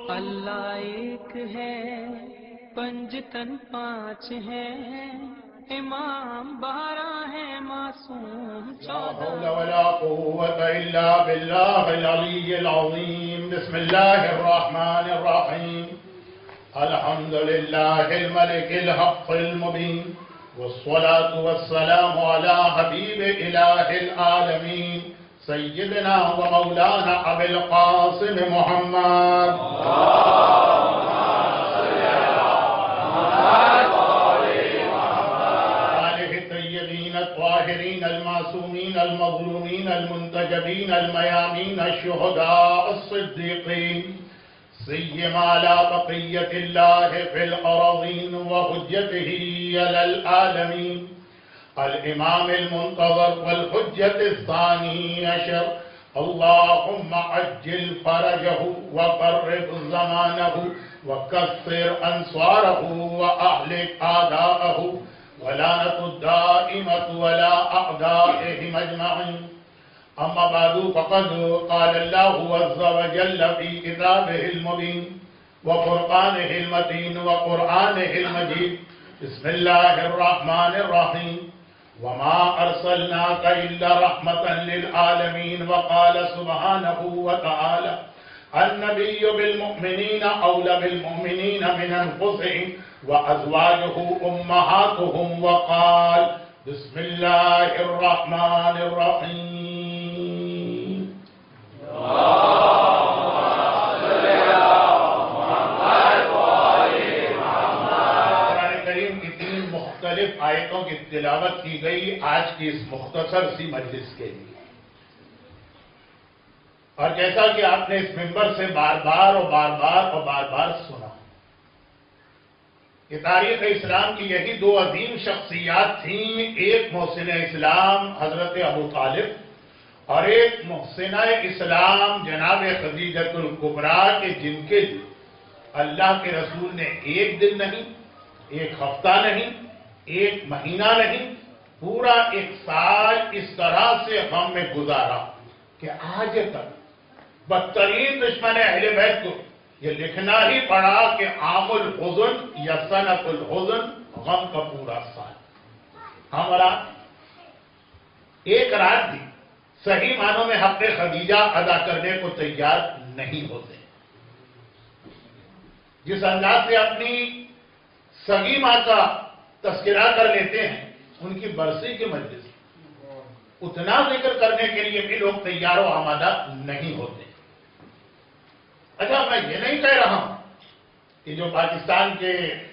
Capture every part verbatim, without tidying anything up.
اللہ ایک ہے، پنجتن پانچ ہے، امام بارہ ہے، معصوم چودہ. لا حول ولا قوة إلا بالله العلي العظيم. بسم الله الرحمن الرحيم. الحمد لله الملك الحق المبين، والصلاة والسلام على حبيب إله العالمين سيدنا ومولانا أبي القاسم محمد. الطاهرين المعصومين المظلومين المنتجبين الميامين الشهداء الصديقين، سيما على بقية الله في الأراضين وحجته على العالمين الإمام المنتظر والحجة الثاني عشر. اللهم عجل فرجه وقرب زمانه وكثر أنصاره وأهلك أعداءه ولعنة الدائمة ولا أعدائهم أجمعين. أما بعد، فقد قال الله عز وجل في كتابه المبين وفرقانه المتين وقرآنه المجيد. بسم الله الرحمن الرحيم. وما أرسلناك إلا رحمة للعالمين. وقال سبحانه وتعالى: النبي بالمؤمنين أولى بالمؤمنين من أنفسهم وأزواجه أمهاتهم. وقال: بسم الله الرحمن الرحيم. قرآن کریم کی تین مختلف آیتوں کی تلاوت کی گئی آج کی اس مختصر سی مجلس کے لیے، اور جیسا کہ آپ نے اس منبر سے بار بار اور بار بار اور بار بار سنا کہ تاریخ اسلام کی یہی دو عظیم شخصیات تھیں، ایک محسن اسلام حضرت ابو طالب اور ایک محسنہ اسلام جناب خدیجۃ الکبریٰ، کے جن کے لیے اللہ کے رسول نے ایک دن نہیں، ایک ہفتہ نہیں، ایک مہینہ نہیں، پورا ایک سال اس طرح سے غم میں گزارا کہ آج تک بدترین دشمن اہل بیت کو یہ لکھنا ہی پڑا کہ عام الحزن یا سنت الحزن، غم کا پورا سال. ہمارا ایک رات بھی صحیح معنوں میں حق خدیجہ ادا کرنے کو تیار نہیں ہوتے. جس انداز سے اپنی سگی ماں کا تذکرہ کر لیتے ہیں، ان کی برسی کی مجلس اتنا ذکر کرنے کے لیے بھی لوگ تیار و آمادہ نہیں ہوتے. اچھا، میں یہ نہیں کہہ رہا ہوں کہ جو پاکستان کے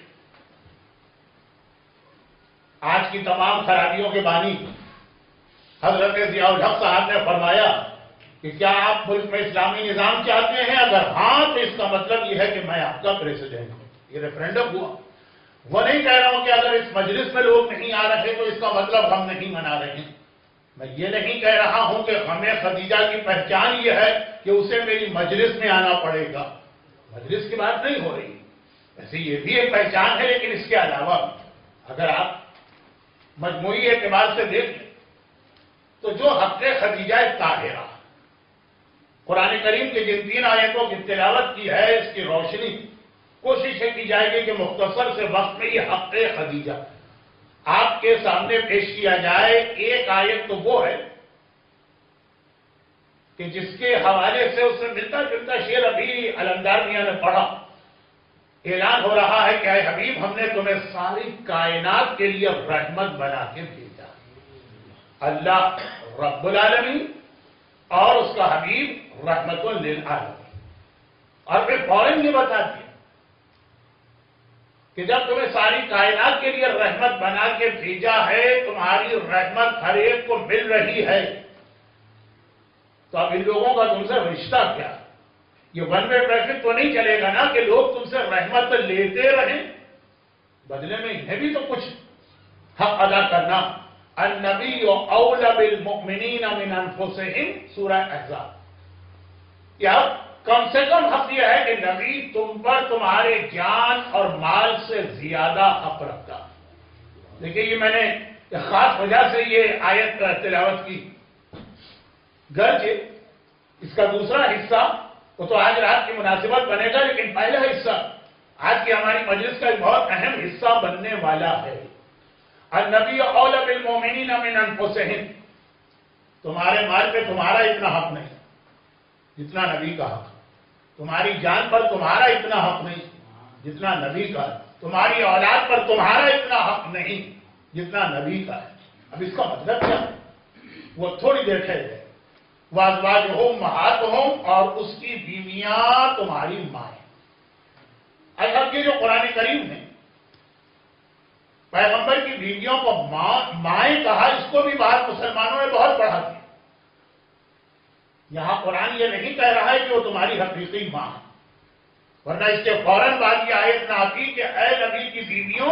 آج کی تمام خرابیوں کے بانی حضرت ضیاء الحق صاحب نے فرمایا کہ کیا آپ ملک میں اسلامی نظام چاہتے ہیں؟ اگر ہاں تو اس کا مطلب یہ ہے کہ میں آپ کا پریزیڈنٹ ہوں. یہ ریفرینڈم ہوا. وہ نہیں کہہ رہا ہوں کہ اگر اس مجلس میں لوگ نہیں آ رہے تو اس کا مطلب ہم نہیں منا رہے ہیں. میں یہ نہیں کہہ رہا ہوں کہ ہمیں خدیجہ کی پہچان یہ ہے کہ اسے میری مجلس میں آنا پڑے گا. مجلس کی بات نہیں ہو رہی. ویسے یہ بھی ایک پہچان ہے، لیکن اس کے علاوہ اگر آپ مجموعی اعتبار سے دیکھیں تو جو حق خدیجہ طاہرہ قرآن کریم کے جن تین آیتوں کی تلاوت کی ہے، اس کی روشنی کوشش کی جائے گی کہ مختصر سے وقت میں یہ حق خدیجہ آپ کے سامنے پیش کیا جائے. ایک آیت تو وہ ہے کہ جس کے حوالے سے اس سے ملتا جلتا شعر ابھی علمدار میاں نے پڑھا. اعلان ہو رہا ہے کہ اے حبیب، ہم نے تمہیں ساری کائنات کے لیے رحمت بنا کے بھیجا. اللہ رب العالمین اور اس کا حبیب رحمت للعالمین. اور پھر فوراً یہ بتا دیا کہ جب تمہیں ساری کائنات کے لیے رحمت بنا کے بھیجا ہے، تمہاری رحمت ہر ایک کو مل رہی ہے، تو اب ان لوگوں کا تم سے رشتہ کیا؟ یہ ون وے ٹریفک تو نہیں چلے گا نا کہ لوگ تم سے رحمت لیتے رہیں، بدلے میں انہیں بھی تو کچھ حق ادا کرنا. النبی اولی بالمؤمنین من انفسہم، سورہ احزاب. کیا کم سے کم حق یہ ہے کہ نبی تم پر تمہارے جان اور مال سے زیادہ حق رکھتا. دیکھیے، یہ میں نے خاص وجہ سے یہ آیت تلاوت کی. گرچہ اس کا دوسرا حصہ وہ تو آج رات کی مناسبت بنے گا، لیکن پہلا حصہ آج کی ہماری مجلس کا ایک بہت اہم حصہ بننے والا ہے۔ النبی اولی بالمؤمنین من انفسہم، تمہارے مال پہ تمہارا اتنا حق نہیں جتنا نبی کا حق، تمہاری جان پر تمہارا اتنا حق نہیں جتنا نبی کا ہے، تمہاری اولاد پر تمہارا اتنا حق نہیں جتنا نبی کا ہے۔ اب اس کا مطلب کیا ہے؟ وہ تھوڑی دیر ٹھہرے، وازواجہم امہاتہم، اور اس کی بیویاں تمہاری مائیں۔ اب یہ جو قرآن کریم ہے پیغمبر کی بیویوں کو ماں مائیں کہا، اس کو بھی بعض مسلمانوں نے بہت بڑھا دیا۔ یہاں قرآن یہ نہیں کہہ رہا ہے کہ وہ تمہاری حقیقی ماں ہے، ورنہ اس کے فوراً بعد یہ آیت نہ آتی کہ اے نبی کی بیویوں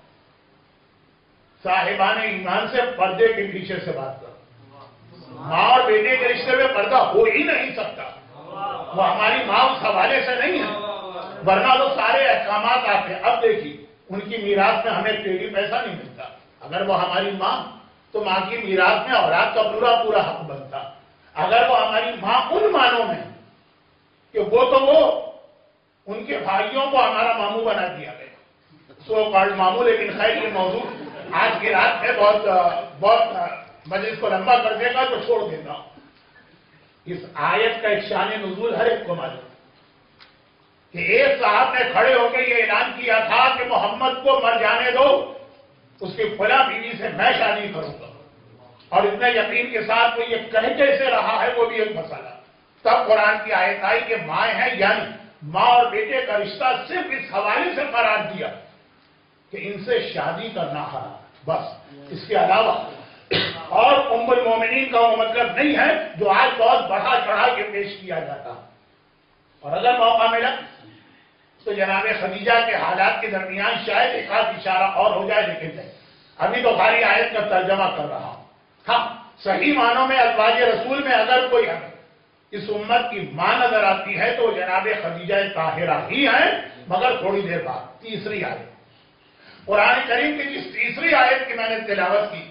صاحبان ایمان سے پردے کے پیچھے سے بات کرو۔ ماں اور بیٹے کے رشتے میں پردہ ہو ہی نہیں سکتا، وہ ہماری ماں اس حوالے سے نہیں ہے، ورنہ تو سارے احکامات آتے ہیں۔ اب دیکھیے ان کی میراث میں ہمیں ٹیڑھی پیسہ نہیں ملتا، اگر وہ ہماری ماں تو ماں کی میراث میں اولاد کا پورا پورا حق بنتا۔ اگر وہ ہماری ماں ان معنوں میں کہ وہ تو وہ ان کے بھائیوں کو ہمارا ماموں بنا دیا گیا، سو کالڈ ماموں، لیکن خیر یہ موضوع آج کی رات میں بہت بہت مجلس کو لمبا کر دے گا تو چھوڑ دیتا ہوں۔ اس آیت کا ایک شان نزول ہر ایک کو معلوم کہ ایک صاحب نے کھڑے ہو کے یہ اعلان کیا تھا کہ محمد کو مر جانے دو، اس کی فلاں بیوی سے میں شادی کروں گا، اور اتنے یقین کے ساتھ وہ یہ کہہ کیسے رہا ہے وہ بھی ایک مسئلہ۔ تب قرآن کی آیت آئی کہ مائیں ہیں، یعنی ماں اور بیٹے کا رشتہ صرف اس حوالے سے قرار دیا کہ ان سے شادی کرنا حرام، بس اس کے علاوہ اور ام المومنین کا وہ مطلب نہیں ہے جو آج بہت بڑھا چڑھا کے پیش کیا جاتا۔ اور اگر موقع ملا تو جناب خدیجہ کے حالات کے درمیان شاید ایک آدھ اشارہ اور ہو جائے، لیکن نہیں، ابھی تو خالی آیت کا ترجمہ کر رہا ہوں۔ ہاں، صحیح معنوں میں ازواج رسول میں اگر کوئی ہمیں اس امت کی ماں نظر آتی ہے تو جناب خدیجہ طاہرہ ہی ہیں، مگر تھوڑی دیر بعد تیسری آیت قرآن کریم کی جس تیسری آیت کی میں نے تلاوت کی،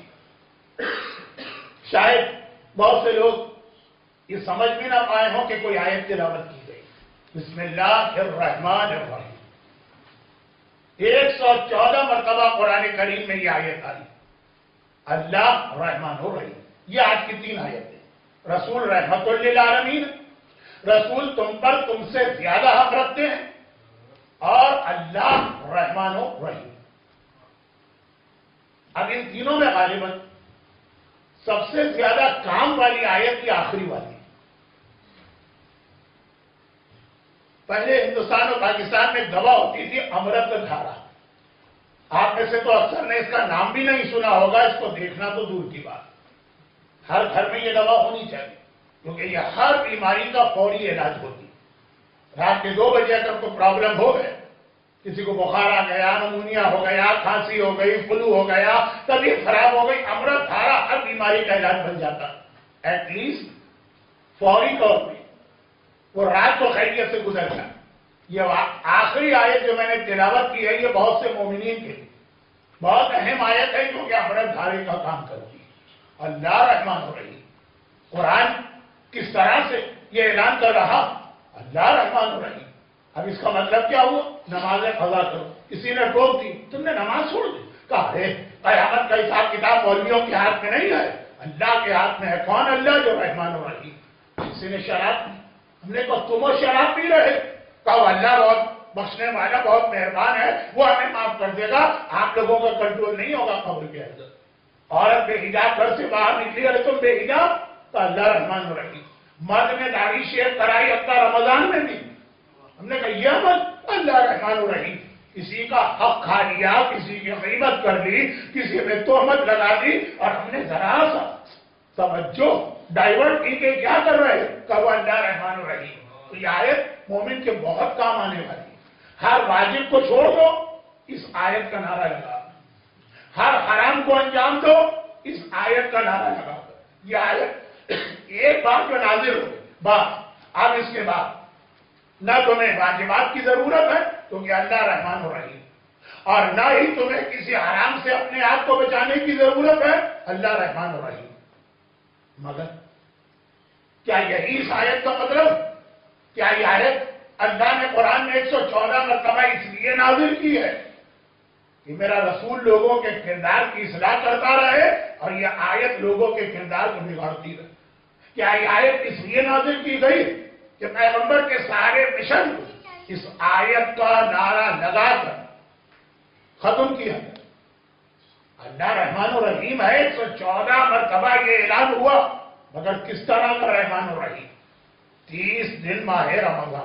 شاید بہت سے لوگ یہ سمجھ بھی نہ پائے ہوں کہ کوئی آیت تلاوت کی گئی۔ بسم اللہ الرحمن الرحیم، ایک سو چودہ مرتبہ قرآن کریم میں یہ آیت آئی، اللہ رحمان الرحیم۔ یہ آج کی تین آیتیں، رسول رحمت للعالمین، رسول تم پر تم سے زیادہ حق رکھتے ہیں، اور اللہ رحمان الرحیم۔ اب ان تینوں میں غالباً سب سے زیادہ کام والی آیت کی آخری والی۔ پہلے ہندوستان اور پاکستان میں دوا ہوتی تھی امرت دھارا، آپ میں سے تو اکثر نے اس کا نام بھی نہیں سنا ہوگا، اس کو دیکھنا تو دور کی بات۔ ہر گھر میں یہ دوا ہونی چاہیے کیونکہ یہ ہر بیماری کا فوری علاج ہوتی ہے۔ رات کے دو بجے تک تو پرابلم ہو گئے، کسی کو بخار آ گیا، نمونیا ہو گیا، کھانسی ہو گئی، فلو ہو گیا، طبیعت خراب ہو گئی، امرت دھارا ہر بیماری کا علاج بن جاتا ہے، ایٹ لیسٹ فوری طور پہ وہ رات کو خیریت سے گزر جائے۔ یہ آخری آیت جو میں نے تلاوت کی ہے یہ بہت سے مومنین کے لیے بہت اہم آیت ہے کیونکہ امرت دھارے کا کام کرتی ہے۔ اللہ رحمان الرحیم، قرآن کس طرح سے یہ اعلان کر رہا، اللہ رحمان الرحیم۔ اب اس کا مطلب کیا ہوا؟ نماز قضا کرو۔ کسی نے ٹوک دی، تم نے نماز چھوڑ دی، کہا ہے قیامت کا حساب کتاب مولویوں کے ہاتھ میں نہیں ہے، اللہ کے ہاتھ میں ہے۔ کون اللہ؟ جو رحمان الرحیم۔ کسی نے شراب پی، ہم نے کہا تم شراب پی رہے، کہا اللہ بہت بخشنے والا بہت مہربان ہے، وہ ہمیں معاف کر دے گا، آپ لوگوں کا کنٹرول نہیں ہوگا قبر کے اندر۔ عورت بے حجاب گھر سے باہر نکلی اور تم بے حجاب، تو اللہ رحمان الرحیم۔ مرد نے داڑھی شیو کرائی اب رمضان میں بھی، ہم نے کہا یہ مت، اللہ رحمان الرحیم۔ کسی کا حق کھا لیا، کسی کی غیبت کر لی، کسی میں تہمت لگا دی، اور ہم نے ذرا سا توجہ ڈائیورٹ کی کہ کیا کر رہے، کہ وہ اللہ رحمان الرحیم۔ تو یہ آیت مومن کے بہت کام آنے والی ہے۔ ہر واجب کو چھوڑ دو، اس آیت کا نعرہ لگا، ہر حرام کو انجام دو، اس آیت کا نعرہ لگا۔ یہ آیت ایک بار جو نازل ہو بس، اب اس کے بعد نہ تمہیں واجبات کی ضرورت ہے کیونکہ اللہ رحمان الرحیم، اور نہ ہی تمہیں کسی حرام سے اپنے آپ کو بچانے کی ضرورت ہے، اللہ رحمان الرحیم۔ مگر کیا یہی اس آیت کا مطلب کیا یہ آیت اللہ نے قرآن میں ایک سو چودہ مرتبہ اس لیے نازل کی ہے کہ میرا رسول لوگوں کے کردار کی اصلاح کرتا رہے اور یہ آیت لوگوں کے کردار کو بگاڑتی رہے؟ کیا یہ آیت اس لیے نازل کی گئی کہ پیغمبر کے سارے مشن کو اس آیت کا نعرہ لگا کر ختم کیا گیا؟ اللہ رحمان الرحیم ہے، ایک سو چودہ مرتبہ یہ اعلان ہوا، مگر کس طرح کا رحمان الرحیم؟ تیس دن ماہ رمضان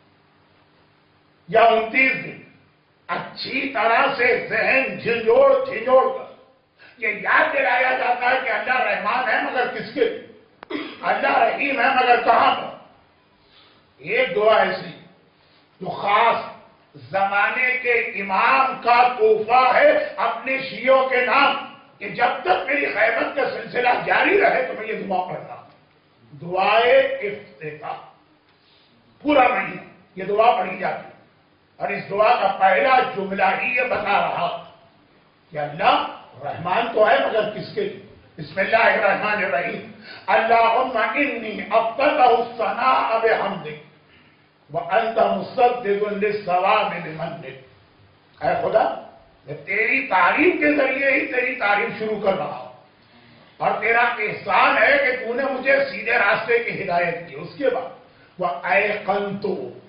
یا انتیس دن اچھی طرح سے ذہن جھنجھوڑ جھنجھوڑ کر یہ یاد دلایا جاتا ہے کہ اللہ رحمان ہے مگر کس کے؟ اللہ رحیم ہے مگر کہاں پر؟ ایک دعا ایسی جو خاص زمانے کے امام کا تحفہ ہے اپنے شیعوں کے نام کہ جب تک میری غیبت کا سلسلہ جاری رہے تو میں یہ دعا پڑھتا ہوں، دعائے افتتاح، پورا مہینہ یہ دعا پڑھی جاتی ہے، اور اس دعا کا پہلا جملہ ہی یہ بتا رہا کہ اللہ رحمان تو ہے مگر کس کے لیے؟ بسم اللہ الرحمن الرحیم، اللہم انی افتتح الثناء بحمدک وَأَنْتَ مُصَدِّقٌ لِلثَّوَابِ بِمَنِّكَ، اے خدا میں تیری تعریف کے ذریعے ہی تیری تعریف شروع کر رہا ہوں، اور تیرا احسان ہے کہ تو نے مجھے سیدھے راستے کی ہدایت کی۔ اس کے بعد وَأَيْقَنْتُ،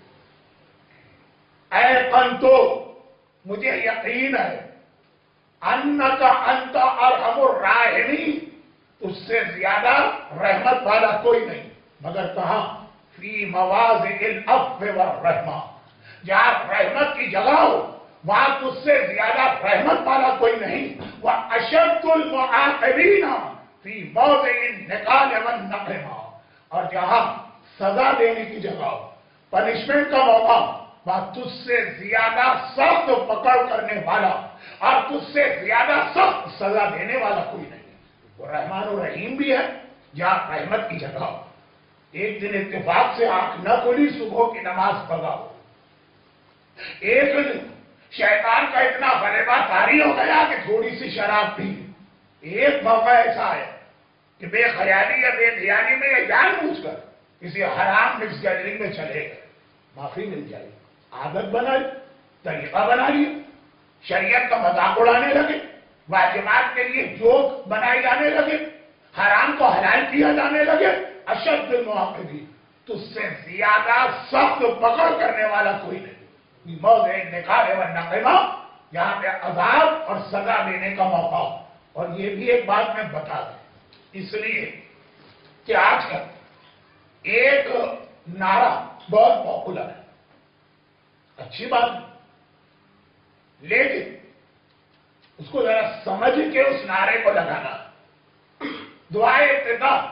أَيْقَنْتُ مجھے یقین ہے أَنَّكَ أَنْتَ أَرْحَمُ الرَّاحِمِينَ، اس سے زیادہ رحمت والا کوئی نہیں، مگر کہاں؟ فی مواضع العفو والرحمہ، جہاں رحمت کی جگہ ہو وہاں تجھ سے زیادہ رحمت والا کوئی نہیں۔ وَأَشَدُّ الْمُعَاقِبِينَ فی موضع النِّقَالِ وَالنَّقِمَةِ، اور جہاں سزا دینے کی جگہ ہو، پنشمنٹ کا موقع، وہاں تجھ سے زیادہ سخت پکڑ کرنے والا اور تجھ سے زیادہ سخت سزا دینے والا کوئی نہیں۔ وہ رحمان الرحیم بھی ہے جہاں رحمت کی جگہ ہو۔ ایک دن اتفاق سے آنکھ نہ کھلی، صبح کی نماز پڑھا ہو، ایک دن شیطان کا اتنا غلبہ طاری ہو گیا کہ تھوڑی سی شراب پی، ایک موقع ایسا ہے کہ بے خیالی یا بے دھیانی میں یا جان بوجھ کر کسی حرام مکس گیدرنگ میں چلے گئے، معافی مل جائے، عادت بنا لی، طریقہ بنا لیا، شریعت کا مذاق اڑانے لگے، واجبات کے لیے جوک بنائے جانے لگے، حرام کو حلال کیا جانے لگے۔ اشد المعاقبین، تجھ سے زیادہ سخت پکڑ کرنے والا کوئی نہیں۔ موضع النقال والنقمہ، یہاں پہ عذاب اور سزا دینے کا موقع ہو۔ اور یہ بھی ایک بات میں بتا دوں، اس لیے کہ آج کل ایک نعرہ بہت پاپولر ہے، اچھی بات لیکن اس کو ذرا سمجھ کے اس نعرے کو لگانا، دعائے افتتاح،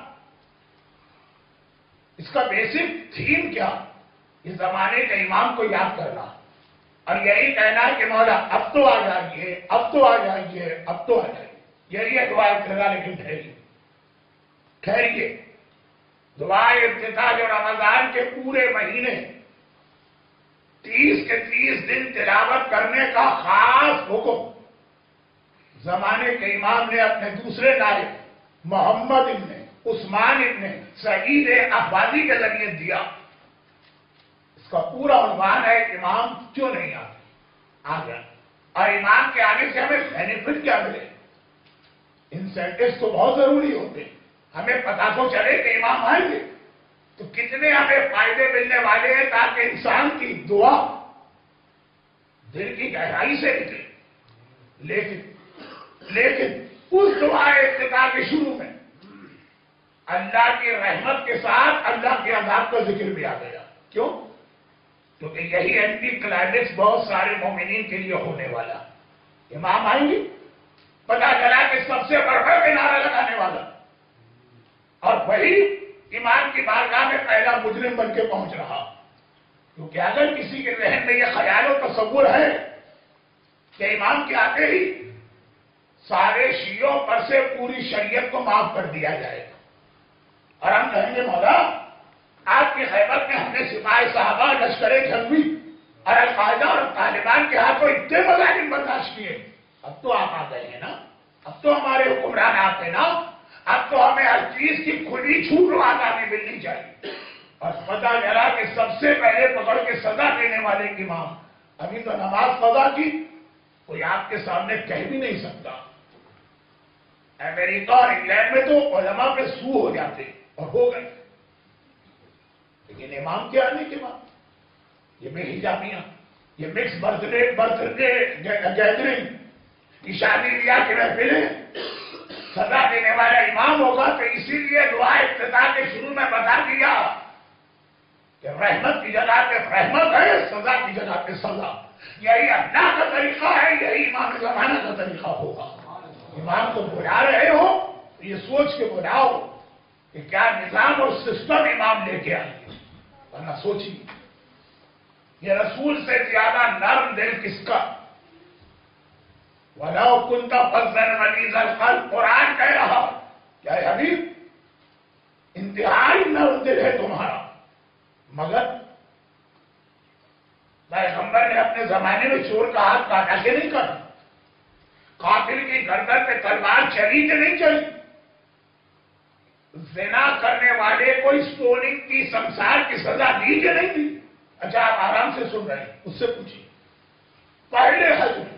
اس کا بیسک تھیم کیا؟ اس زمانے کے امام کو یاد کرنا اور یہی کہنا ہے کہ مولا اب تو آ جائیے، اب تو آ جائیے، اب تو آ جائیے، یہی ہے دعائے افتتاح۔ لیکن ٹھہریے ٹھہریے دعائے افتتاح جو رمضان کے پورے مہینے تیس کے تیس دن تلاوت کرنے کا خاص حکم زمانے کے امام نے اپنے دوسرے نائب محمد ابن عثمان ابن سعید احوازی کے ذریعے دیا۔ اس کا پورا عنوان ہے امام کیوں نہیں آتے؟ آ گیا، اور امام کے آنے سے ہمیں بینیفٹ کیا ملے؟ انسینٹیوز تو بہت ضروری ہوتے ہیں، ہمیں پتہ تو چلے کہ امام آئیں گے تو کتنے ہمیں فائدے ملنے والے ہیں، تاکہ انسان کی دعا دل کی گہرائی سے نکلے۔ لیکن لیکن اس دعائے افتتاح کے شروع میں اللہ کی رحمت کے ساتھ اللہ کے عذاب کا ذکر بھی آ گیا۔ کیوں؟ کیونکہ یہی اینٹی کلائمیکس بہت سارے مومنین کے لیے ہونے والا۔ امام آئیں گے، پتا چلا کہ سب سے بڑھ بڑھ کے نعرہ لگانے والا، اور وہی امام کی بارگاہ میں پہلا مجرم بن کے پہنچ رہا۔ کیونکہ اگر کسی کے ذہن میں یہ خیال و تصور ہے کہ امام کے آتے ہی سارے شیعوں پر سے پوری شریعت کو معاف کر دیا جائے گا، اور ہم کہیں گے مولا آپ کی خیبر میں ہم نے سپاہی صحابہ، لشکر جنگی اور القاعدہ اور طالبان کے ہاتھوں اتنے مظالم برداشت کیے، اب تو آپ آ گئے ہیں نا، اب تو ہمارے حکمران آتے نا، اب تو ہمیں ہر چیز کی کھلی چھوٹ آزادی ملنی چاہیے۔ اور پتہ چلا کہ سب سے پہلے پکڑ کے سزا دینے والے امام، ابھی تو نماز قضا کی کوئی آپ کے سامنے کہہ بھی نہیں سکتا۔ امریکہ اور انگلینڈ میں تو علماء پہ سو ہو جاتے اور ہو گئے، لیکن امام کے آنے کے بعد یہ بے حجابیاں، یہ mix birthday birthday gathering, یہ شادی بیاہ کی محفلیں، سزا دینے والا امام ہوگا تو اسی لیے دعا افتتاح کے شروع میں بتا دیا کہ رحمت کی جگہ پہ رحمت ہے، سزا کی جگہ پہ سزا۔ یہی اللہ کا طریقہ ہے، یہی امام زمانہ کا طریقہ ہوگا۔ امام کو بلا رہے ہو تو یہ سوچ کے بلاؤ کہ کیا نظام اور سسٹم امام لے کے آئیں گے، ورنہ سوچیے یہ رسول سے زیادہ نرم دل کس کا؟ وَلَوْ كُنْتَ فَظًّا غَلِيظَ الْقَلْبِ، قرآن کہہ رہا کیا ہے حبیب انتہائی نرم دل ہے تمہارا، مگر پیغمبر نے اپنے زمانے میں چور کا ہاتھ کاٹا کہ نہیں کاٹا؟ قاتل کی گردن پہ تلوار چلی کہ نہیں چلی؟ زنا کرنے والے کو اسٹوننگ کی سنسار کی سزا دی کہ نہیں دی؟ اچھا آپ آرام سے سن رہے ہیں، اس سے پوچھیے پہلے حج میں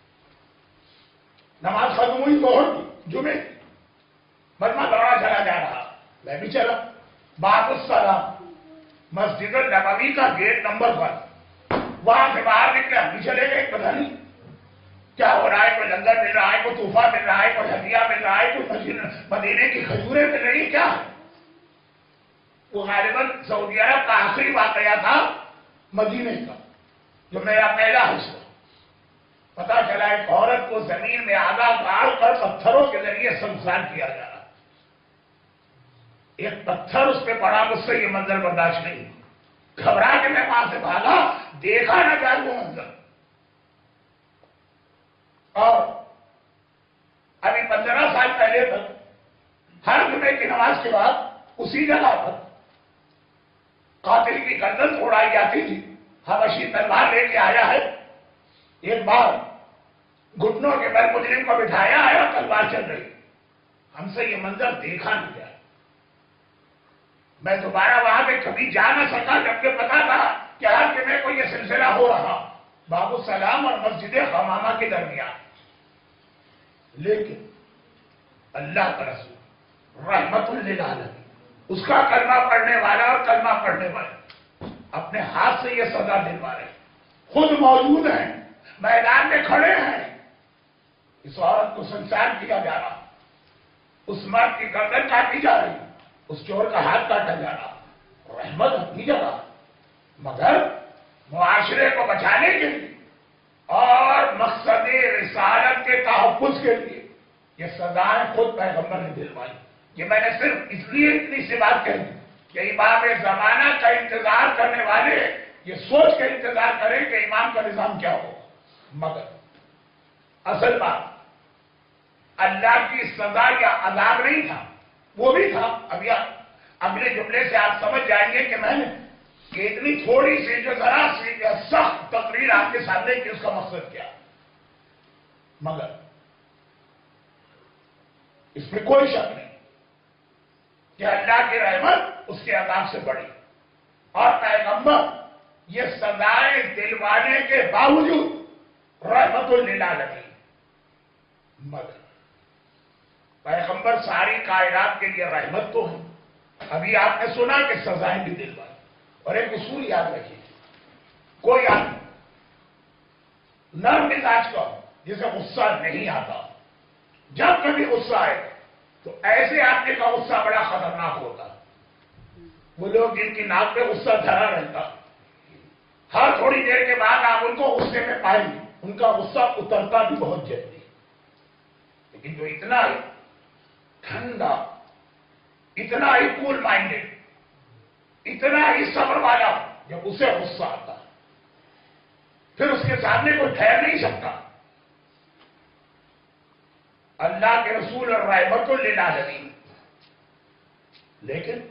نماز ختم ہوئی ظہر کی جمعے مجمع دوڑا چلا جا رہا، میں بھی چلا، باب السلام مسجد النبوی کا گیٹ نمبر پر، وہاں سے باہر نکلے ہم بھی چلے گئے، پتہ نہیں کیا ہو رہا ہے، کوئی لنگر مل رہا ہے، کوئی تحفہ مل رہا ہے، کوئی ہدیہ مل رہا ہے، کوئی مدینے کی کھجوریں مل رہی، کیا ہے؟ وہ غالباً سعودی عرب کا آخری واقعہ تھا مدینے کا، جو میرا پہلا حصہ۔ پتا چلا ایک عورت کو زمین میں آدھا گاڑ کر پتھروں کے ذریعے سنسار کیا جا رہا، ایک پتھر اس پہ پڑا، مجھ سے یہ منظر برداشت نہیں، گھبرا کے میں وہاں سے بھاگا، دیکھا نہ جائے وہ منظر۔ اور ابھی پندرہ سال پہلے تک ہر جمعے کی نماز کے بعد اسی جگہ پر قاتل کی گردن توڑائی جاتی تھی، حبشی تلوار لے کے آیا ہے، ایک بار گھٹنوں کے بل مجرم کو بٹھایا ہے اور تلوار چل رہی، ہم سے یہ منظر دیکھا نہیں گیا۔ میں دوبارہ وہاں پہ کبھی جا نہ سکا، جبکہ پتا تھا کہ ہر جمعے کو یہ سلسلہ ہو رہا باب السلام اور مسجد حمامہ کے درمیان، لیکن اللہ کا رسول رحمت للعالمین، اس کا کلمہ پڑھنے والا اور کلمہ پڑھنے والے اپنے ہاتھ سے یہ سزا دلوا رہے، خود موجود ہیں، میدان میں کھڑے ہیں، اس عورت کو سنسار کیا جا رہا، اس مرد کی گردن کاٹی جا رہی، اس چور کا ہاتھ کاٹا جا رہا، رحمت اپنی جگہ، مگر معاشرے کو بچانے کے لیے اور مقصد رسالت کے تحفظ کے لیے یہ سزائیں خود پیغمبر نے دلوائی۔ یہ میں نے صرف اس لیے اتنی سی بات کہی کہ امام زمانہ کا انتظار کرنے والے یہ سوچ کے انتظار کریں کہ امام کا نظام کیا ہو، مگر اصل بات اللہ کی سزا یا عذاب نہیں تھا، وہ بھی تھا۔ ابھی اگلے جملے سے آپ سمجھ جائیں گے کہ میں نے کہ اتنی تھوڑی سی جو ذرا سی سخت تقریر آپ کے سامنے کی اس کا مقصد کیا، مگر اس میں کوئی شک نہیں کہ اللہ کی رحمت اس کے عذاب سے بڑی، اور پیغمبر یہ سزائیں دلوانے کے باوجود رحمت للعالمین، مگر پیغمبر ساری کائنات کے لیے رحمت تو ہے۔ ابھی آپ نے سنا کہ سزائیں بھی دلوائی، اور ایک اصول یاد رکھیے، کوئی آدمی نرم مزاج کا جسے غصہ نہیں آتا، جب کبھی غصہ آئے تو ایسے آدمی کا غصہ بڑا خطرناک ہوتا، وہ لوگ جن کی ناک پہ غصہ دھرا رہتا، ہر تھوڑی دیر کے بعد آپ ان کو غصے میں پائیں گے، ان کا غصہ اترتا بھی بہت جلدی، لیکن جو اتنا ہی ٹھنڈا، اتنا ہی کول مائنڈیڈ، اتنا ہی صبر والا، جب اسے غصہ آتا پھر اس کے سامنے کوئی ٹھہر نہیں سکتا۔ اللہ کے رسول اور رحمت للعالمین، لیکن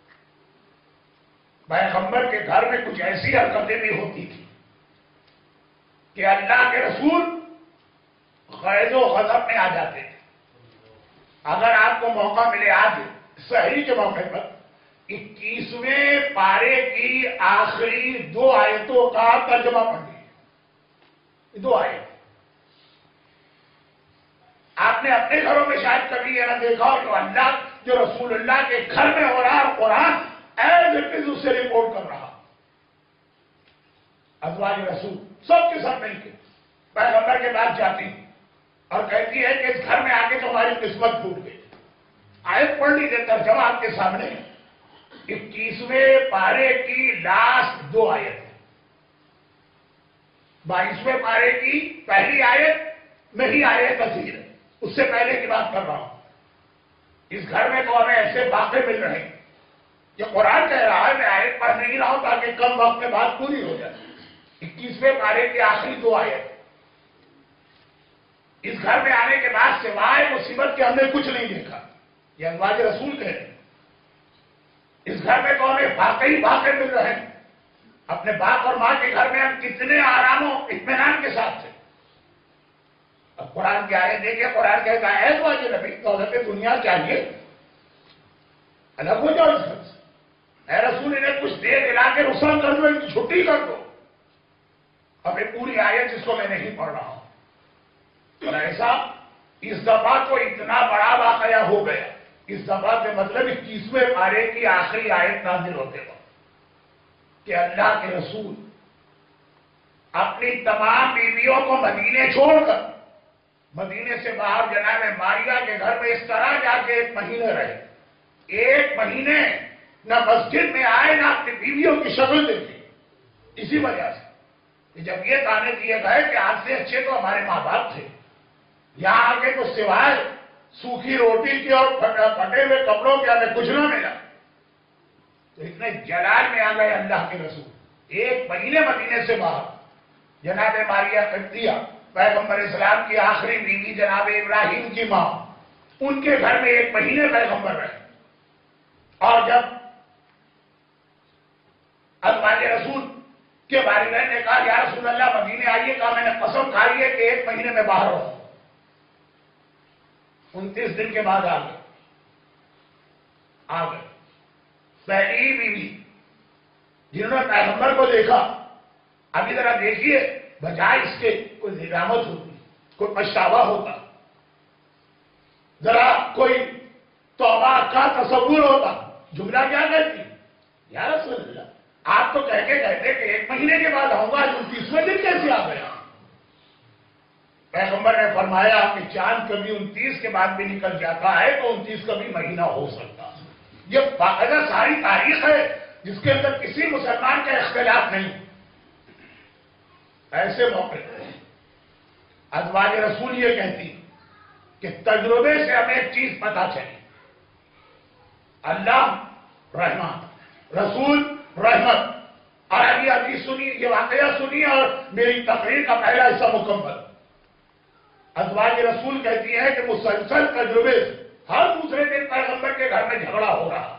پیغمبر کے گھر میں کچھ ایسی حرکتیں بھی ہوتی تھی کہ اللہ کے رسول غیظ و غضب میں آ جاتے تھے۔ اگر آپ کو موقع ملے آج سحری کے موقع پر اکیسویں پارے کی آخری دو آیتوں کا ترجمہ پڑھیے. دو آیت آپ نے اپنے گھروں میں شاید کبھی یہ نہ دیکھا ہو کہ اللہ جو رسول اللہ کے گھر میں ہو رہا اور قرآن ایز اٹ از اس سے رپورٹ کر رہا. ازواج رسول سب کے سب مل کے پیغمبر کے پاس جاتی اور کہتی ہے کہ اس گھر میں آ کے تو ہماری قسمت پھوٹ گئی. آیت پڑھ لیجیے ترجمہ آپ کے سامنے. اکیسویں پارے کی لاسٹ دو آیت بائیسویں پارے کی پہلی آیت میں ہی آیت اصیل ہے، اس سے پہلے کی بات کر رہا ہوں. اس گھر میں تو ہمیں ایسے واقع مل رہے ہیں. یہ قرآن کہہ رہا ہے، میں آیت پڑھ نہیں رہا ہوں تاکہ کم وقت میں بات پوری ہو جائے. اکیسویں پارے کی آخری دو آیت. اس گھر میں آنے کے بعد سوائے مصیبت کے ہم نے کچھ نہیں دیکھا. یہ ازواج رسول کہہ رہے ہیں اس گھر میں تو ہمیں واقعی واقع مل رہے ہیں. اپنے باپ اور ماں کے گھر میں ہم کتنے آرام و اطمینان کے ساتھ تھے. اب قرآن کی آیت دیکھیں، قرآن کہتا ہے ازواج نبی دولت دنیا چاہیے الگ ہو جاؤ اس گھر سے. اے رسول انہیں کچھ دے دلا کے رخصت کر دو، ان کی چھٹی کر دو. اب یہ پوری آیت جس کو میں نہیں پڑھ رہا ہوں. اور ایسا اس دفعہ کو اتنا بڑا واقعہ ہو گیا. اس دفعہ کے مطلب اکیسویں پارے کی آخری آیت نازل ہوتے وقت کہ اللہ کے رسول اپنی تمام بیویوں کو مدینے چھوڑ کر مدینے سے باہر جناب ماریہ کے گھر میں اس طرح جا کے ایک مہینے رہے. ایک مہینے نہ مسجد میں آئے نہ اپنی بیویوں کی شکل دیکھی. اسی وجہ سے کہ جب یہ تانے دیے گئے کہ آپ سے اچھے تو ہمارے ماں باپ تھے، یہاں آ کے کچھ سوائے سوکھی روٹی کی اور پھٹے ہوئے کپڑوں کے ہمیں کچھ نہ ملا. تو اتنے جلال میں آ گئے اللہ کے رسول. ایک مہینے مدینے سے باہر جناب ماریہ قبطیہ پیغمبر اسلام کی آخری بیوی جناب ابراہیم کی ماں، ان کے گھر میں ایک مہینے پیغمبر رہے. اور جب ازواج رسول کے والدین نے کہا یا رسول اللہ مدینے آئیے، کہا میں نے قسم کھائی ہے کہ ایک مہینے میں باہر رہوں. انتیس دن کے بعد آ گئے آ گئے پہلی بیوی جنہوں نے پیغمبر کو دیکھا. ابھی ذرا دیکھیے، بجائے اس کے کوئی ندامت ہوتی، کوئی پچھتاوا ہوتا، ذرا کوئی توبہ کا تصور ہوتا، جملہ کیا کہتی یا رسول اللہ آپ تو کہہ کے کہتے کہ ایک مہینے کے بعد آؤں گا، انتیسویں دن کیسے آ گیا؟ پیغمبر نے فرمایا کہ چاند کبھی انتیس کے بعد بھی نکل جاتا ہے تو انتیس کا بھی مہینہ ہو سکتا. یہ باقاعدہ ساری تاریخ ہے جس کے اندر کسی مسلمان کا اختلاف نہیں. ایسے موقع ازواج رسول یہ کہتی کہ تجربے سے ہمیں ایک چیز پتا چلی، اللہ رحمت، رسول رحمت. اور ابھی ابھی سنی یہ واقعہ سنی اور میری تقریر کا پہلا حصہ مکمل. ازواج رسول کہتی ہے کہ مسلسل تجربے سے ہر دوسرے دن پیغمبر کے گھر میں جھگڑا ہو رہا،